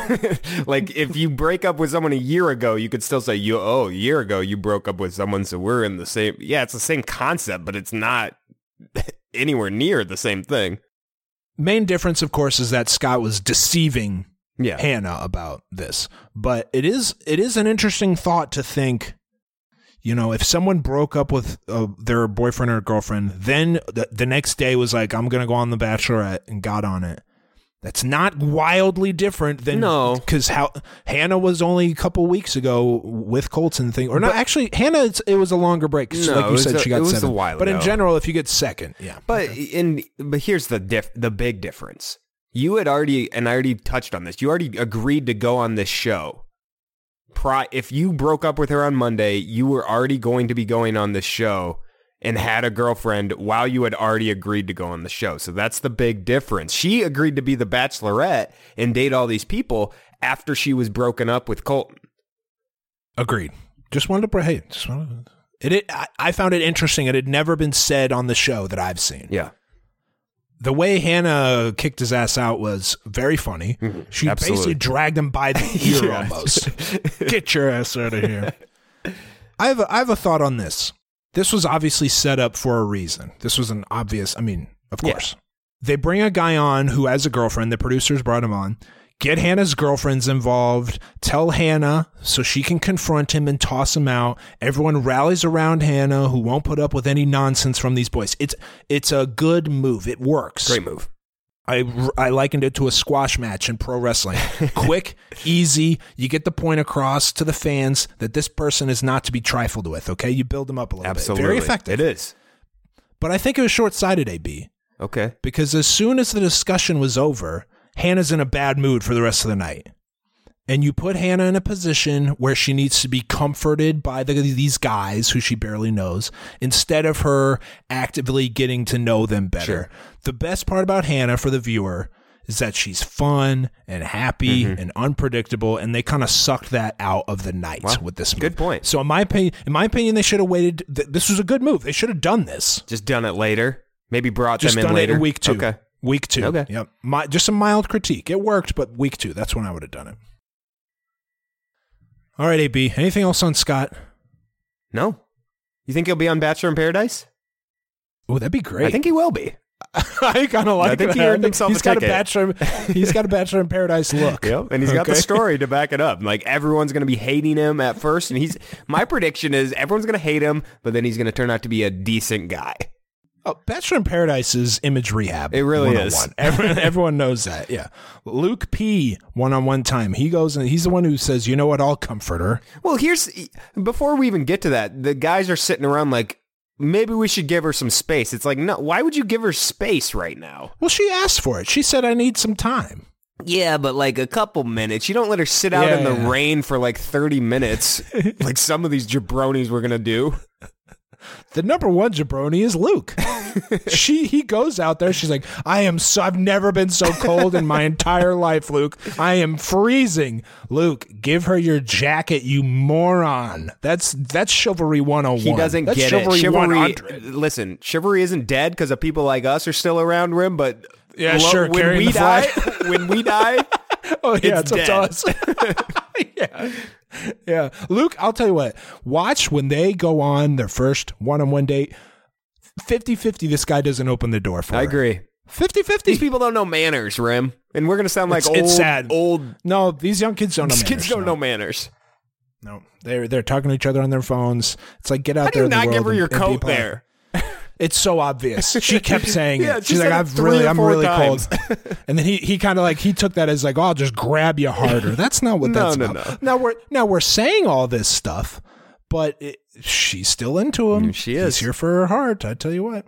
Like, if you break up with someone a year ago, you could still say, you, oh, a year ago you broke up with someone, so we're in the same. Yeah, it's the same concept, but it's not anywhere near the same thing. Main difference, of course, is that Scott was deceiving yeah. Hannah about this. But it is it is an interesting thought to think, you know, if someone broke up with uh, their boyfriend or girlfriend, then the, the next day was like, I'm going to go on The Bachelorette and got on it. That's not wildly different than no, because how Hannah was only a couple weeks ago with Colton thing, or not. Actually, Hannah, it's, it was a longer break. No, like you said, a, she got it was seven. A while but ago. in general, if you get second, yeah. But okay. in but here's the diff, the big difference. You had already, and I already touched on this. You already agreed to go on this show. Pri- if you broke up with her on Monday, you were already going to be going on this show. And had a girlfriend while you had already agreed to go on the show. So that's the big difference. She agreed to be the Bachelorette and date all these people after she was broken up with Colton. Agreed. Just wanted to, hey, just wanted to, it, it, I, I found it interesting. It had never been said on the show that I've seen. Yeah. The way Hannah kicked his ass out was very funny. Mm-hmm. She Absolutely. basically dragged him by the ear yeah. almost. Get your ass out of here. I have a, I have a thought on this. This was obviously set up for a reason. This was an obvious, I mean, of course. Yeah. They bring a guy on who has a girlfriend. The producers brought him on. Get Hannah's girlfriends involved. Tell Hannah so she can confront him and toss him out. Everyone rallies around Hannah, who won't put up with any nonsense from these boys. It's it's a good move. It works. Great move. I, I likened it to a squash match in pro wrestling. Quick, easy. You get the point across to the fans that this person is not to be trifled with, okay? You build them up a little Absolutely. bit. Very effective. It is. But I think it was short-sighted, A B. Okay. Because as soon as the discussion was over, Hannah's in a bad mood for the rest of the night. And you put Hannah in a position where she needs to be comforted by the, these guys who she barely knows, instead of her actively getting to know them better. Sure. The best part about Hannah for the viewer is that she's fun and happy mm-hmm. and unpredictable, and they kind of sucked that out of the night wow. with this move. Good point. So in my opinion, in my opinion, they should have waited. Th- this was a good move. They should have done this. Just done it later. Maybe brought Just them in done later. It in week two. Okay. Week two. Okay. Yep. My, just a mild critique. It worked, but week two. That's when I would have done it. All right, A B. Anything else on Scott? No. You think he'll be on Bachelor in Paradise? Oh, that'd be great. I think he will be. I kind of like I think it. he earned himself he's a got ticket. a bachelor. He's got a Bachelor in Paradise look. Yep, and he's got the Okay. story to back it up. Like everyone's going to be hating him at first, and he's. My prediction is everyone's going to hate him, but then he's going to turn out to be a decent guy. Oh, Bachelor in Paradise is image rehab. It really one oh one. is. Everyone, everyone knows that. Yeah. Luke P. One-on-one time. He goes and he's the one who says, "You know what? I'll comfort her." Well, here's before we even get to that, the guys are sitting around like, maybe we should give her some space. It's like, no, why would you give her space right now? Well, she asked for it. She said, "I need some time." Yeah, but like a couple minutes. You don't let her sit out Yeah, in the yeah. rain for like thirty minutes like some of these jabronis were going to do. The number one jabroni is Luke. she he goes out there. She's like, "I am so. I've never been so cold in my entire life, Luke. I am freezing." Luke, give her your jacket, you moron. That's that's chivalry one oh one. He doesn't that's get chivalry it. Chivalry. one hundred. Listen, chivalry isn't dead because of people like us are still around, Rim. But Yeah, lo- sure, When carrying we the die, flag. when we die, Oh yeah, it's it's, up to dead. us. yeah. Yeah. Luke, I'll tell you what. Watch when they go on their first one-on-one date. fifty-fifty this guy doesn't open the door for I her. agree. fifty-fifty. These people don't know manners, Rim, and we're gonna sound like It's- old, it's sad. old. No, these young kids don't know These manners. kids don't no. know manners. No, they're they're talking to each other on their phones. It's like, get out How do there you in the not world give her and- your and be coat polite. there? It's so obvious. She kept saying Yeah, it. she She's like, said it "I'm three really, or I'm four really times. cold." And then he he kind of like he took that as like, "Oh, I'll just grab you harder." That's not what No, that's no, about. no. Now we're now we're saying all this stuff, but it, she's still into him. Mm, she is. He's here for her heart. I tell you what.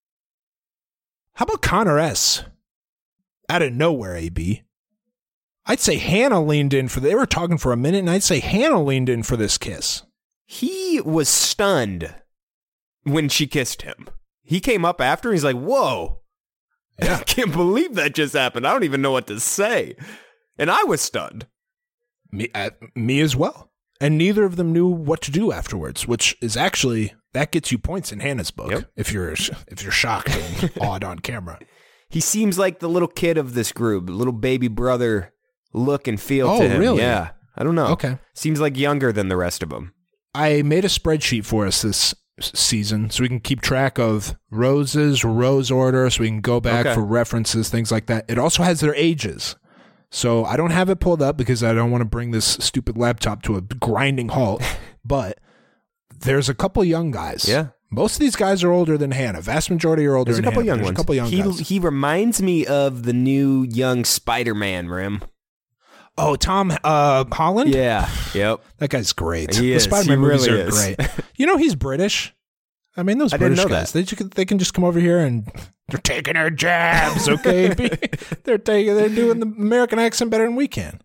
How about Connor S? Out of nowhere, A B. I'd say Hannah leaned in for. They were talking for a minute, and I'd say Hannah leaned in for this kiss. He was stunned when she kissed him. He came up after. He's like, "Whoa, Yeah. I can't believe that just happened. I don't even know what to say." And I was stunned. Me, uh, me as well. And neither of them knew what to do afterwards, which is actually that gets you points in Hannah's book. Yep. If you're if you're shocked and awed on camera. He seems like the little kid of this group, the little baby brother look and feel Oh, to him. really? Yeah, I don't know. Okay. Seems like younger than the rest of them. I made a spreadsheet for us this s- season so we can keep track of roses, rose order, so we can go back Okay. for references, things like that. It also has their ages. So I don't have it pulled up because I don't want to bring this stupid laptop to a grinding halt, but there's a couple young guys. Yeah. Most of these guys are older than Hannah. Vast majority are older There's a than couple Hannah. young There's ones. a couple young he, guys. he reminds me of the new young Spider-Man, Rim. Oh, Tom uh, Holland? Yeah. Yep. That guy's great. He the is. Spider-Man He movies really are is. great. You know he's British? I mean, those I didn't British know guys, that. they, ju- they can just come over here and they're taking their jabs, okay? they're taking, they're doing the American accent better than we can.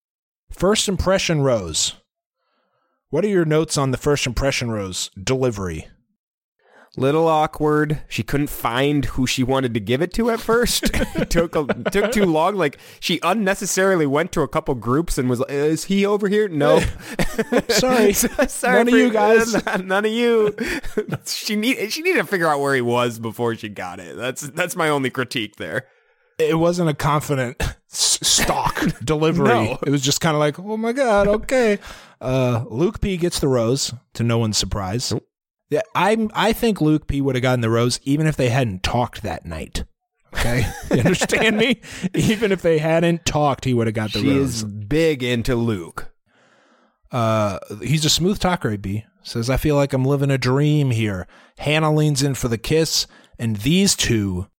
First impression rose. What are your notes on the first impression rose delivery? Little awkward. She couldn't find who she wanted to give it to at first. It took a, took too long. Like she unnecessarily went to a couple groups and was like, "Is he over here?" Nope. Sorry, Sorry, none of for- you guys. None of you. she need she needed to figure out where he was before she got it. That's that's my only critique there. It wasn't a confident s- stock delivery. No. It was just kind of like, oh my God, okay. Uh, Luke P gets the rose, to no one's surprise. Nope. Yeah, I I think Luke P would have gotten the rose even if they hadn't talked that night. Okay, you understand me? Even if they hadn't talked, he would have got the She rose. is big into Luke. Uh, he's a smooth talker. A B says, "I feel like I'm living a dream here." Hannah leans in for the kiss, and these two.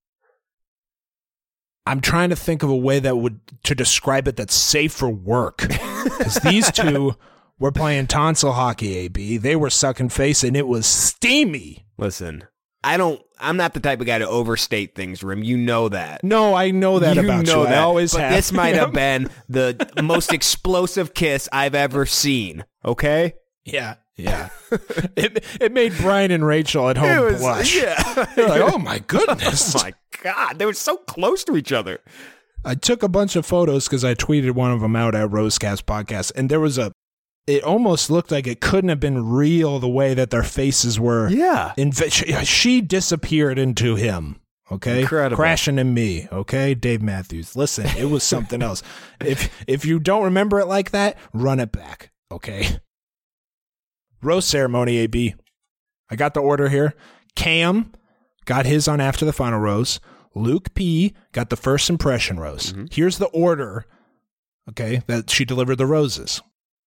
I'm trying to think of a way that would to describe it that's safe for work, because these two were playing tonsil hockey. A B, they were sucking face, and it was steamy. Listen, I don't. I'm not the type of guy to overstate things, Rim. You know that. No, I know that you about know you. That. I always but have. This might Yep. have been the most explosive kiss I've ever seen. Okay. Yeah, yeah. it it made Brian and Rachel at home It was- blush. yeah. They're like, oh my goodness. Oh my God, they were so close to each other. I took a bunch of photos because I tweeted one of them out at Rosecast Podcast, and there was a. It almost looked like it couldn't have been real the way that their faces were. Yeah. Inv- she, she disappeared into him. Okay, Incredible. Crashing in me. Okay, Dave Matthews. Listen, it was something else. If if you don't remember it like that, run it back. Okay. Rose ceremony. A B. I got the order here. Cam got his on After the Final Rose. Luke P got the first impression rose. Mm-hmm. Here's the order, okay, that she delivered the roses.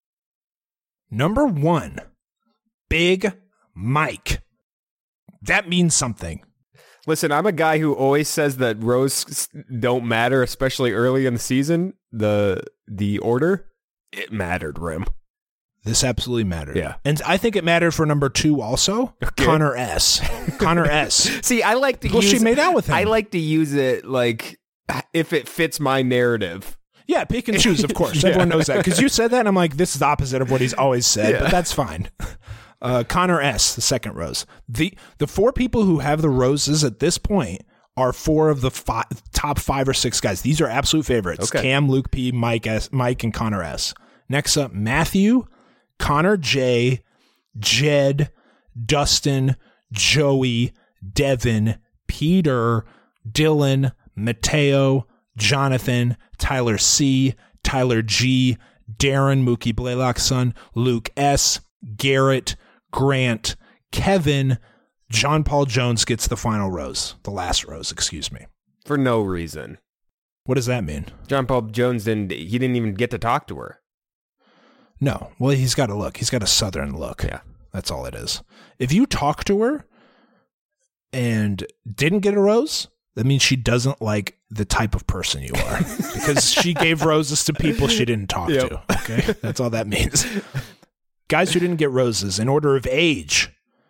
Number one, Big Mike. That means something. Listen, I'm a guy who always says that roses don't matter, especially early in the season. The the order, it mattered, Rim. This absolutely mattered. Yeah. And I think it mattered for number two also. Okay. Connor S. Connor S. See, I like to well, use... she made out with him. I like to use it, like, if it fits my narrative. Yeah, pick and choose, of course. yeah. Everyone knows that. Because you said that, and I'm like, this is the opposite of what he's always said, yeah. but that's fine. Uh, Connor S., the second rose. The the four people who have the roses at this point are four of the five, top five or six guys. These are absolute favorites. Okay. Cam, Luke P., Mike S., Mike, and Connor S. Next up, Matthew, Connor J., Jed, Dustin, Joey, Devin, Peter, Dylan, Mateo, Jonathan, Tyler C., Tyler G., Darren, Mookie Blaylock's son, Luke S., Garrett, Grant, Kevin, John Paul Jones gets the final rose, the last rose, excuse me. For no reason. What does that mean? John Paul Jones didn't, he didn't even get to talk to her. No. Well, he's got a look. He's got a Southern look. Yeah. That's all it is. If you talk to her and didn't get a rose, that means she doesn't like the type of person you are because she gave roses to people she didn't talk yep. to. Okay. That's all that means. Guys who didn't get roses in order of age: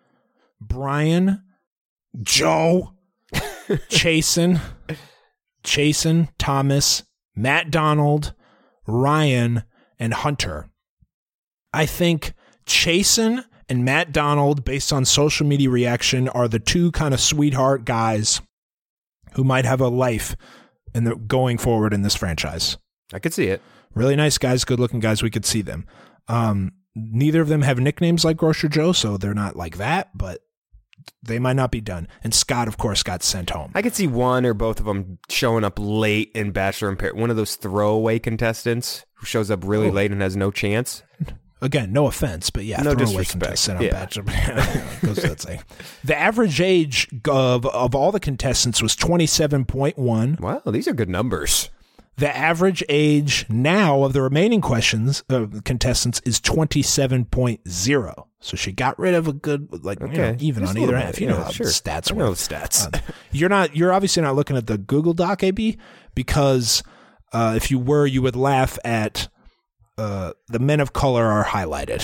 Brian, Joe, Chasen, Chasen, Thomas, Matt Donald, Ryan, and Hunter. I think Chasen and Matt Donald, based on social media reaction, are the two kind of sweetheart guys who might have a life in the going forward in this franchise. I could see it. Really nice guys, good-looking guys. We could see them. Um, neither of them have nicknames like Grocer Joe, so they're not like that, but they might not be done. And Scott, of course, got sent home. I could see one or both of them showing up late in Bachelor in Paradise. One of those throwaway contestants who shows up really oh. late and has no chance. Again, no offense, but yeah, no throwaway contestant on yeah. Bachelor. Goes without saying. The average age of of all the contestants was twenty-seven point one. Wow, these are good numbers. The average age now of the remaining questions uh, contestants is twenty-seven point zero. So she got rid of a good, like, okay. you know, even Just on either half. You yeah, know how sure. the stats I work. know the stats. Uh, you're not. You're obviously not looking at the Google Doc, A B, because uh, if you were, you would laugh at uh, the men of color are highlighted.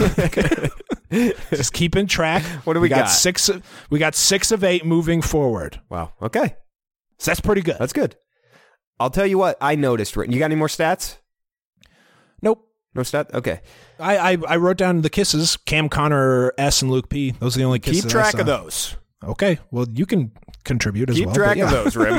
Just keeping track. What do we, we got? got? Six. We got six of eight moving forward. Wow. Okay. So that's pretty good. That's good. I'll tell you what I noticed. You got any more stats? Nope. No stat? Okay. I, I, I wrote down the kisses. Cam, Connor, S, and Luke P. Those are the only kisses. Keep track of those. Okay. Well, you can contribute as Keep well. Keep track yeah. of those, Rim.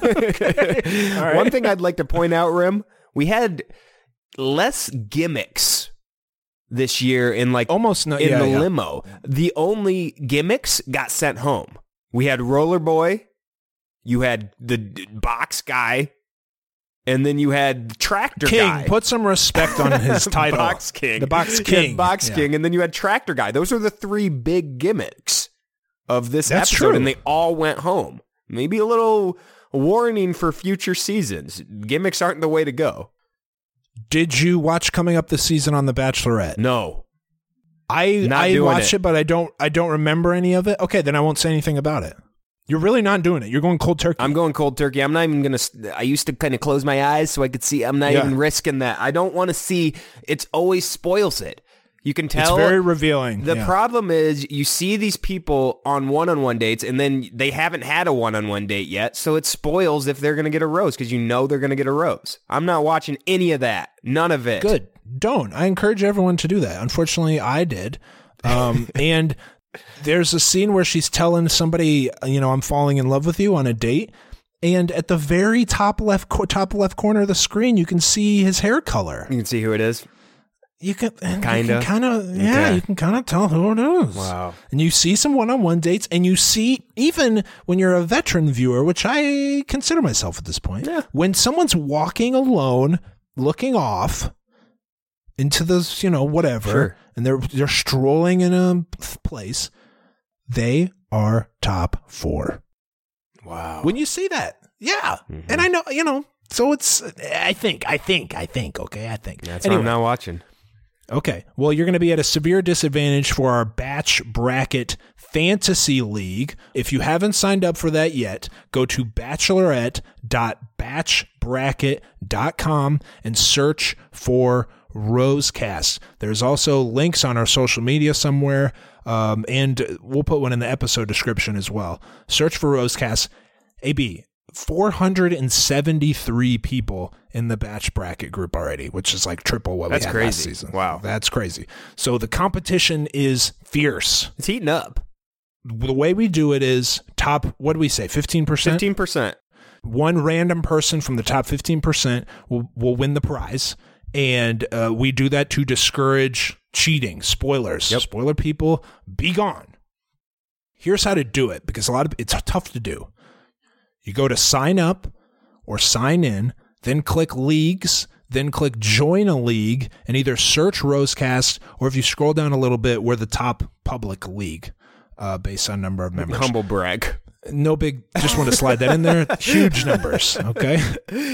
Okay. All right. One thing I'd like to point out, Rim, we had less gimmicks this year in like almost no, in yeah, the yeah. limo. The only gimmicks got sent home. We had Roller Boy. You had the box guy. And then you had the Tractor King. Guy. Put some respect on his title. Box King. The Box King. Box yeah. King. And then you had Tractor Guy. Those are the three big gimmicks of this That's episode. True. And they all went home. Maybe a little warning for future seasons. Gimmicks aren't the way to go. Did you watch Coming Up This Season on The Bachelorette? No. I Not I watched it. it, but I don't I don't remember any of it. Okay, then I won't say anything about it. You're really not doing it. You're going cold turkey. I'm going cold turkey. I'm not even going to... I used to kind of close my eyes so I could see. I'm not yeah. even risking that. I don't want to see... It always spoils it. You can tell... It's very revealing. The yeah. problem is you see these people on one-on-one dates and then they haven't had a one-on-one date yet, so it spoils if they're going to get a rose because you know they're going to get a rose. I'm not watching any of that. None of it. Good. Don't. I encourage everyone to do that. Unfortunately, I did. Um, and... There's a scene where she's telling somebody, you know, I'm falling in love with you on a date. And at the very top left top left corner of the screen, you can see his hair color. You can see who it is? You can kind of. kind of, yeah, okay. you can kind of tell who it is. Wow. And you see some one-on-one dates, and you see, even when you're a veteran viewer, which I consider myself at this point, yeah. when someone's walking alone, looking off into this, you know, whatever, sure. and they're they're strolling in a place, They are top four. Wow. When you see that, yeah. Mm-hmm. And I know, you know, so it's, I think, I think, I think, okay, I think. That's anyway, what I'm now watching. Okay. Well, you're going to be at a severe disadvantage for our Batch Bracket Fantasy League. If you haven't signed up for that yet, go to bachelorette dot batch bracket dot com and search for Rosecast. There's also links on our social media somewhere, um, and we'll put one in the episode description as well. Search for Rosecast. A B, four hundred seventy-three people in the batch bracket group already, which is like triple what That's we had crazy. last season. Wow. That's crazy. So the competition is fierce. It's heating up. The way we do it is top, what do we say, fifteen percent? fifteen percent. One random person from the top fifteen percent will, will win the prize. And uh, we do that to discourage cheating, spoilers. Yep. Spoiler people, be gone. Here's how to do it, because a lot of it's tough to do. You go to sign up or sign in, then click leagues, then click join a league, and either search Rosecast, or if you scroll down a little bit, we're the top public league uh, based on number of members. Humble brag. No big, just want to slide that in there. Huge numbers, okay?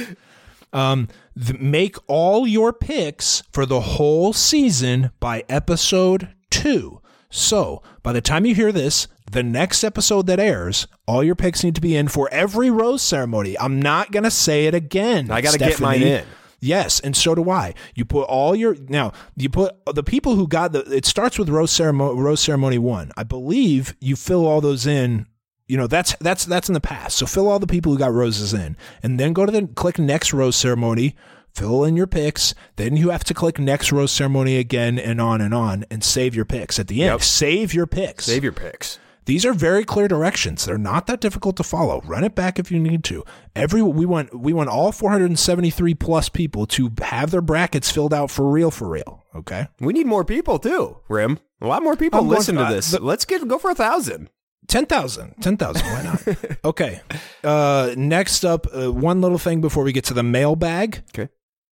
Um, th- make all your picks for the whole season by episode two. So by the time you hear this, the next episode that airs, all your picks need to be in for every rose ceremony. I'm not going to say it again. I got to get mine in. Yes, and so do I. You put all your, now, you put the people who got the, it starts with rose ceremony, rose ceremony one. I believe you fill all those in. You know, that's that's that's in the past. So fill all the people who got roses in, and then go to the click next rose ceremony, fill in your picks. Then you have to click next rose ceremony again, and on and on, and save your picks at the end. Yep. Save your picks. Save your picks. These are very clear directions. They're not that difficult to follow. Run it back if you need to. Every we want we want all four hundred seventy-three plus people to have their brackets filled out for real, for real. Okay. We need more people too, Rim. A lot more people I'm listen going, to uh, this. the, Let's get go for a thousand. ten thousand. ten thousand. Why not? Okay. Uh, next up, uh, one little thing before we get to the mailbag. Okay.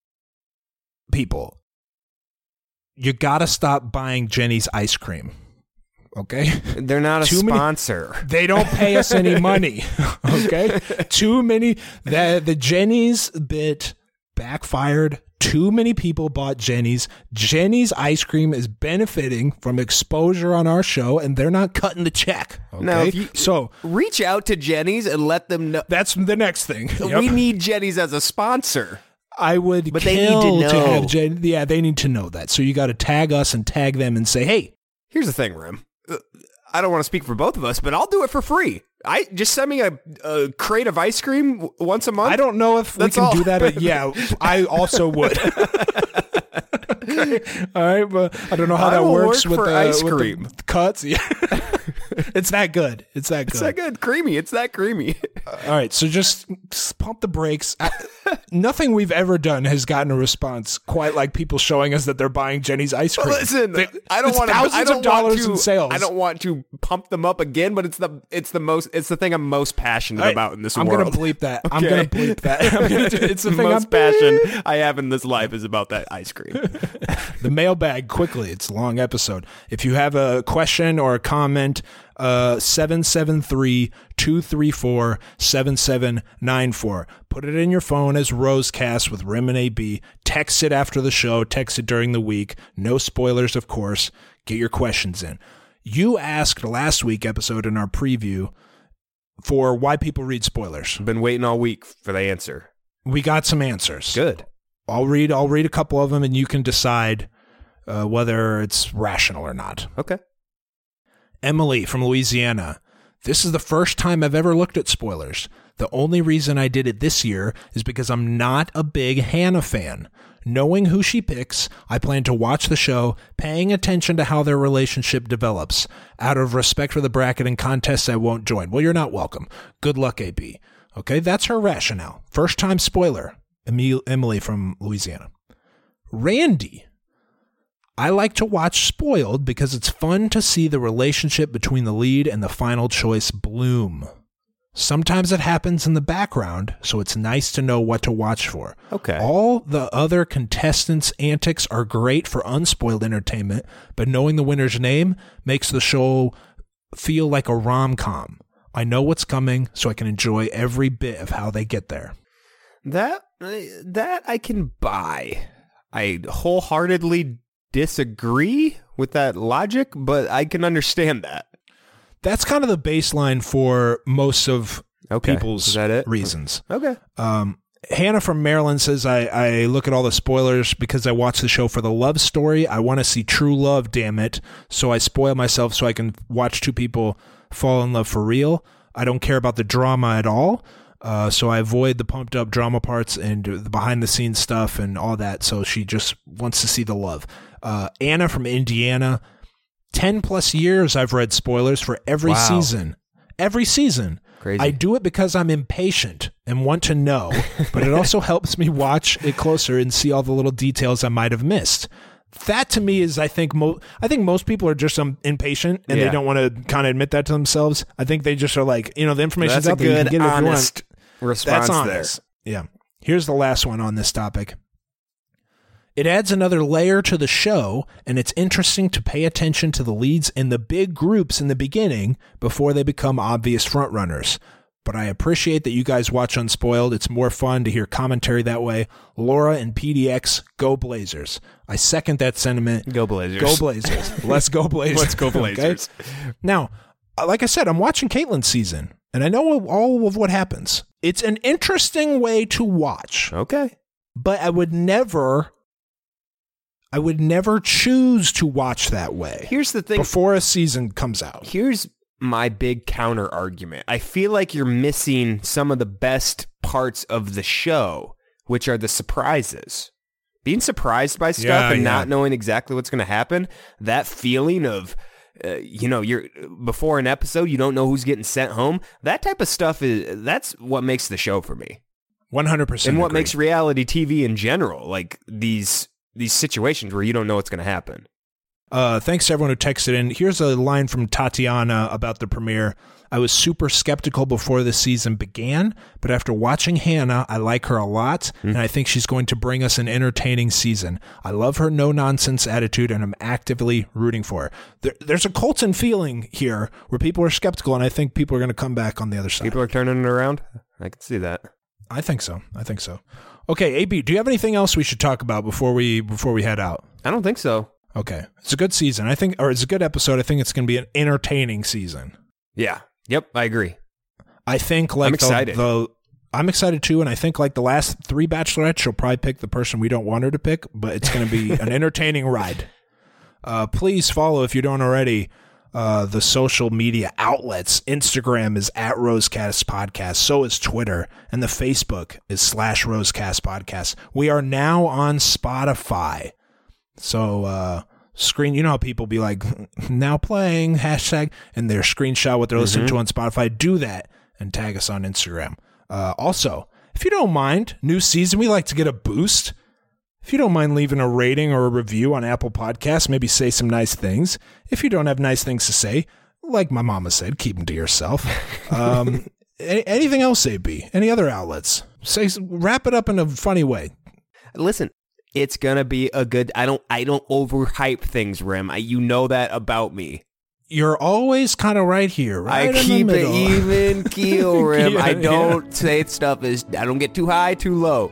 People, you got to stop buying Jenny's ice cream. Okay? They're not a Too sponsor. Many, they don't pay us any money. Okay? Too many. The, the Jenny's bit backfired. Too many people bought Jenny's. Jenny's ice cream is benefiting from exposure on our show, and they're not cutting the check. Okay? Now, if you, so reach out to Jenny's and let them know. That's the next thing. Yep. We need Jenny's as a sponsor. I would but kill they need to know. To have Jen- yeah, they need to know that. So you got to tag us and tag them and say, hey. Here's the thing, Rim. I don't want to speak for both of us, but I'll do it for free. I just send me a, a crate of ice cream once a month. I don't know if That's we can all. do that. Yeah, I also would. Okay. All right, but I don't know how I that will works work with, for the, ice with cream. the cuts. Yeah. It's that good. It's that good. It's that good. Creamy. It's that creamy. All right, so just, just pump the brakes. I, nothing we've ever done has gotten a response quite like people showing us that they're buying Jenny's ice cream. Well, listen, they, I don't want to. thousands I don't of dollars want to, in sales. I don't want to pump them up again, but it's the it's the most it's the thing I'm most passionate right, about in this I'm world. I'm gonna bleep that. Okay? I'm gonna bleep that. I'm gonna do, it's the thing most I'm passion I have in this life is about that ice cream. The mailbag, quickly. It's a long episode. If you have a question or a comment, uh, seven seven three, two three four, seven seven nine four. Put it in your phone as Rosecast with Rim and A B. Text it after the show. Text it during the week. No spoilers, of course. Get your questions in. You asked last week episode in our preview for why people read spoilers. I've been waiting all week for the answer. We got some answers. Good. I'll read. I'll read a couple of them, and you can decide uh, whether it's rational or not. Okay. Emily from Louisiana. This is the first time I've ever looked at spoilers. The only reason I did it this year is because I'm not a big Hannah fan. Knowing who she picks, I plan to watch the show, paying attention to how their relationship develops. Out of respect for the bracket and contests, I won't join. Well, you're not welcome. Good luck, A B. Okay, that's her rationale. First time spoiler. Emily from Louisiana. Randy. I like to watch Spoiled because it's fun to see the relationship between the lead and the final choice bloom. Sometimes it happens in the background, so it's nice to know what to watch for. Okay. All the other contestants' antics are great for unspoiled entertainment, but knowing the winner's name makes the show feel like a rom-com. I know what's coming, so I can enjoy every bit of how they get there. That that I can buy. I wholeheartedly disagree with that logic, but I can understand that. That's kind of the baseline for most of okay. people's Is that it? reasons. Okay. Um, Hannah from Maryland says, I, I look at all the spoilers because I watch the show for the love story. I want to see true love, damn it. So I spoil myself so I can watch two people fall in love for real. I don't care about the drama at all. Uh, so I avoid the pumped up drama parts and the behind the scenes stuff and all that. So she just wants to see the love. Uh, Anna from Indiana, ten plus years I've read spoilers for every wow. season. Every season. Crazy. I do it because I'm impatient and want to know, but it also helps me watch it closer and see all the little details I might have missed. That to me is, I think, mo- I think most people are just um, impatient and yeah. they don't want to kind of admit that to themselves. I think they just are like, you know, the information's That's out there. You can get it if you want. honest response That's honest. there. Yeah. Here's the last one on this topic. It adds another layer to the show, and it's interesting to pay attention to the leads in the big groups in the beginning before they become obvious frontrunners. But I appreciate that you guys watch Unspoiled. It's more fun to hear commentary that way. Laura and P D X, go Blazers. I second that sentiment. Go Blazers. Go Blazers. Let's go Blazers. Let's go Blazers. Okay? Now, like I said, I'm watching Caitlin's season, and I know all of what happens. It's an interesting way to watch. Okay. But I would never... I would never choose to watch that way. Here's the thing. Before a season comes out. Here's my big counter argument. I feel like you're missing some of the best parts of the show, which are the surprises. Being surprised by stuff yeah, and yeah. not knowing exactly what's going to happen, that feeling of, uh, you know, you're before an episode, you don't know who's getting sent home. That type of stuff is, that's what makes the show for me. one hundred percent And what agree. makes reality T V in general, like these these situations where you don't know what's going to happen. Uh, thanks to everyone who texted in. Here's a line from Tatiana about the premiere. I was super skeptical before the season began, but after watching Hannah, I like her a lot, mm. and I think she's going to bring us an entertaining season. I love her no-nonsense attitude, and I'm actively rooting for her. There, there's a Colton feeling here where people are skeptical, and I think people are going to come back on the other side. People are turning it around? I can see that. I think so. I think so. Okay, A B, do you have anything else we should talk about before we before we head out? I don't think so. Okay. It's a good season. I think, or it's a good episode. I think it's going to be an entertaining season. Yeah. Yep, I agree. I think like I'm excited. The, the I'm excited too, and I think like the last three Bachelorettes, she'll probably pick the person we don't want her to pick, but it's going to be an entertaining ride. Uh, please follow, if you don't already, uh, the social media outlets. Instagram is at Rosecast Podcast. So is Twitter. And the Facebook is slash Rosecast Podcast. We are now on Spotify. So uh, screen, you know how people be like, now playing, hashtag, and their screenshot what they're listening Mm-hmm. to on Spotify. Do that and tag us on Instagram. Uh, also, if you don't mind, new season, we like to get a boost. If you don't mind leaving a rating or a review on Apple Podcasts, maybe say some nice things. If you don't have nice things to say, like my mama said, keep them to yourself. Um, any, anything else, A B? Any other outlets? Say, wrap it up in a funny way. Listen, it's gonna be a good. I don't. I don't overhype things, Rim. I, you know that about me. You're always kind of right here. Right I in keep the it middle. even keel, Rim. Yeah, I don't yeah. say stuff is. I don't get too high, too low.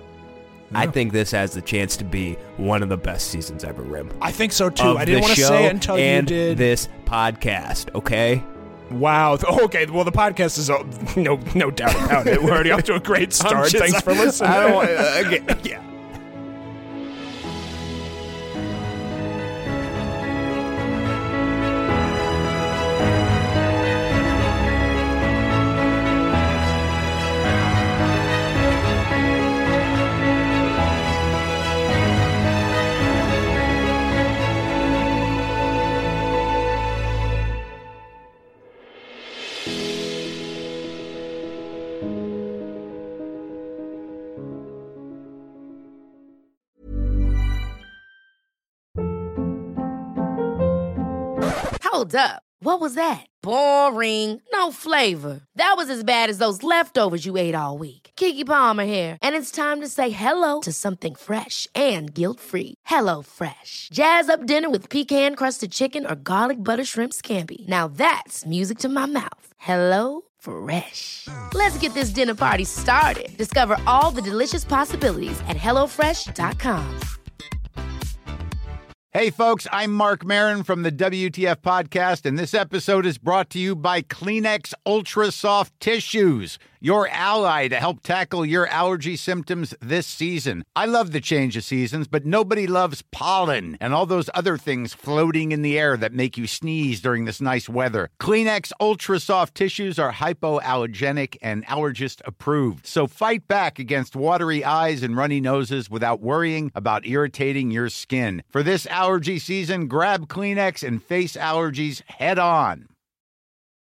I think this has the chance to be one of the best seasons ever, Rim. I think so too. Of I didn't the want to show say it until you and did. This podcast, okay? Wow. Okay. Well, the podcast is uh, no no doubt about it. We're already off to a great start. just- Thanks for listening. I don't want, uh, okay, yeah. Hold up. What was that? Boring. No flavor. That was as bad as those leftovers you ate all week. Keke Palmer here, and it's time to say hello to something fresh and guilt-free. Hello Fresh. Jazz up dinner with pecan-crusted chicken or garlic butter shrimp scampi. Now that's music to my mouth. Hello Fresh. Let's get this dinner party started. Discover all the delicious possibilities at hello fresh dot com. Hey, folks, I'm Mark Maron from the W T F Podcast, and this episode is brought to you by Kleenex Ultra Soft Tissues, your ally to help tackle your allergy symptoms this season. I love the change of seasons, but nobody loves pollen and all those other things floating in the air that make you sneeze during this nice weather. Kleenex Ultra Soft Tissues are hypoallergenic and allergist approved, so fight back against watery eyes and runny noses without worrying about irritating your skin. For this allergy season, grab Kleenex and face allergies head on.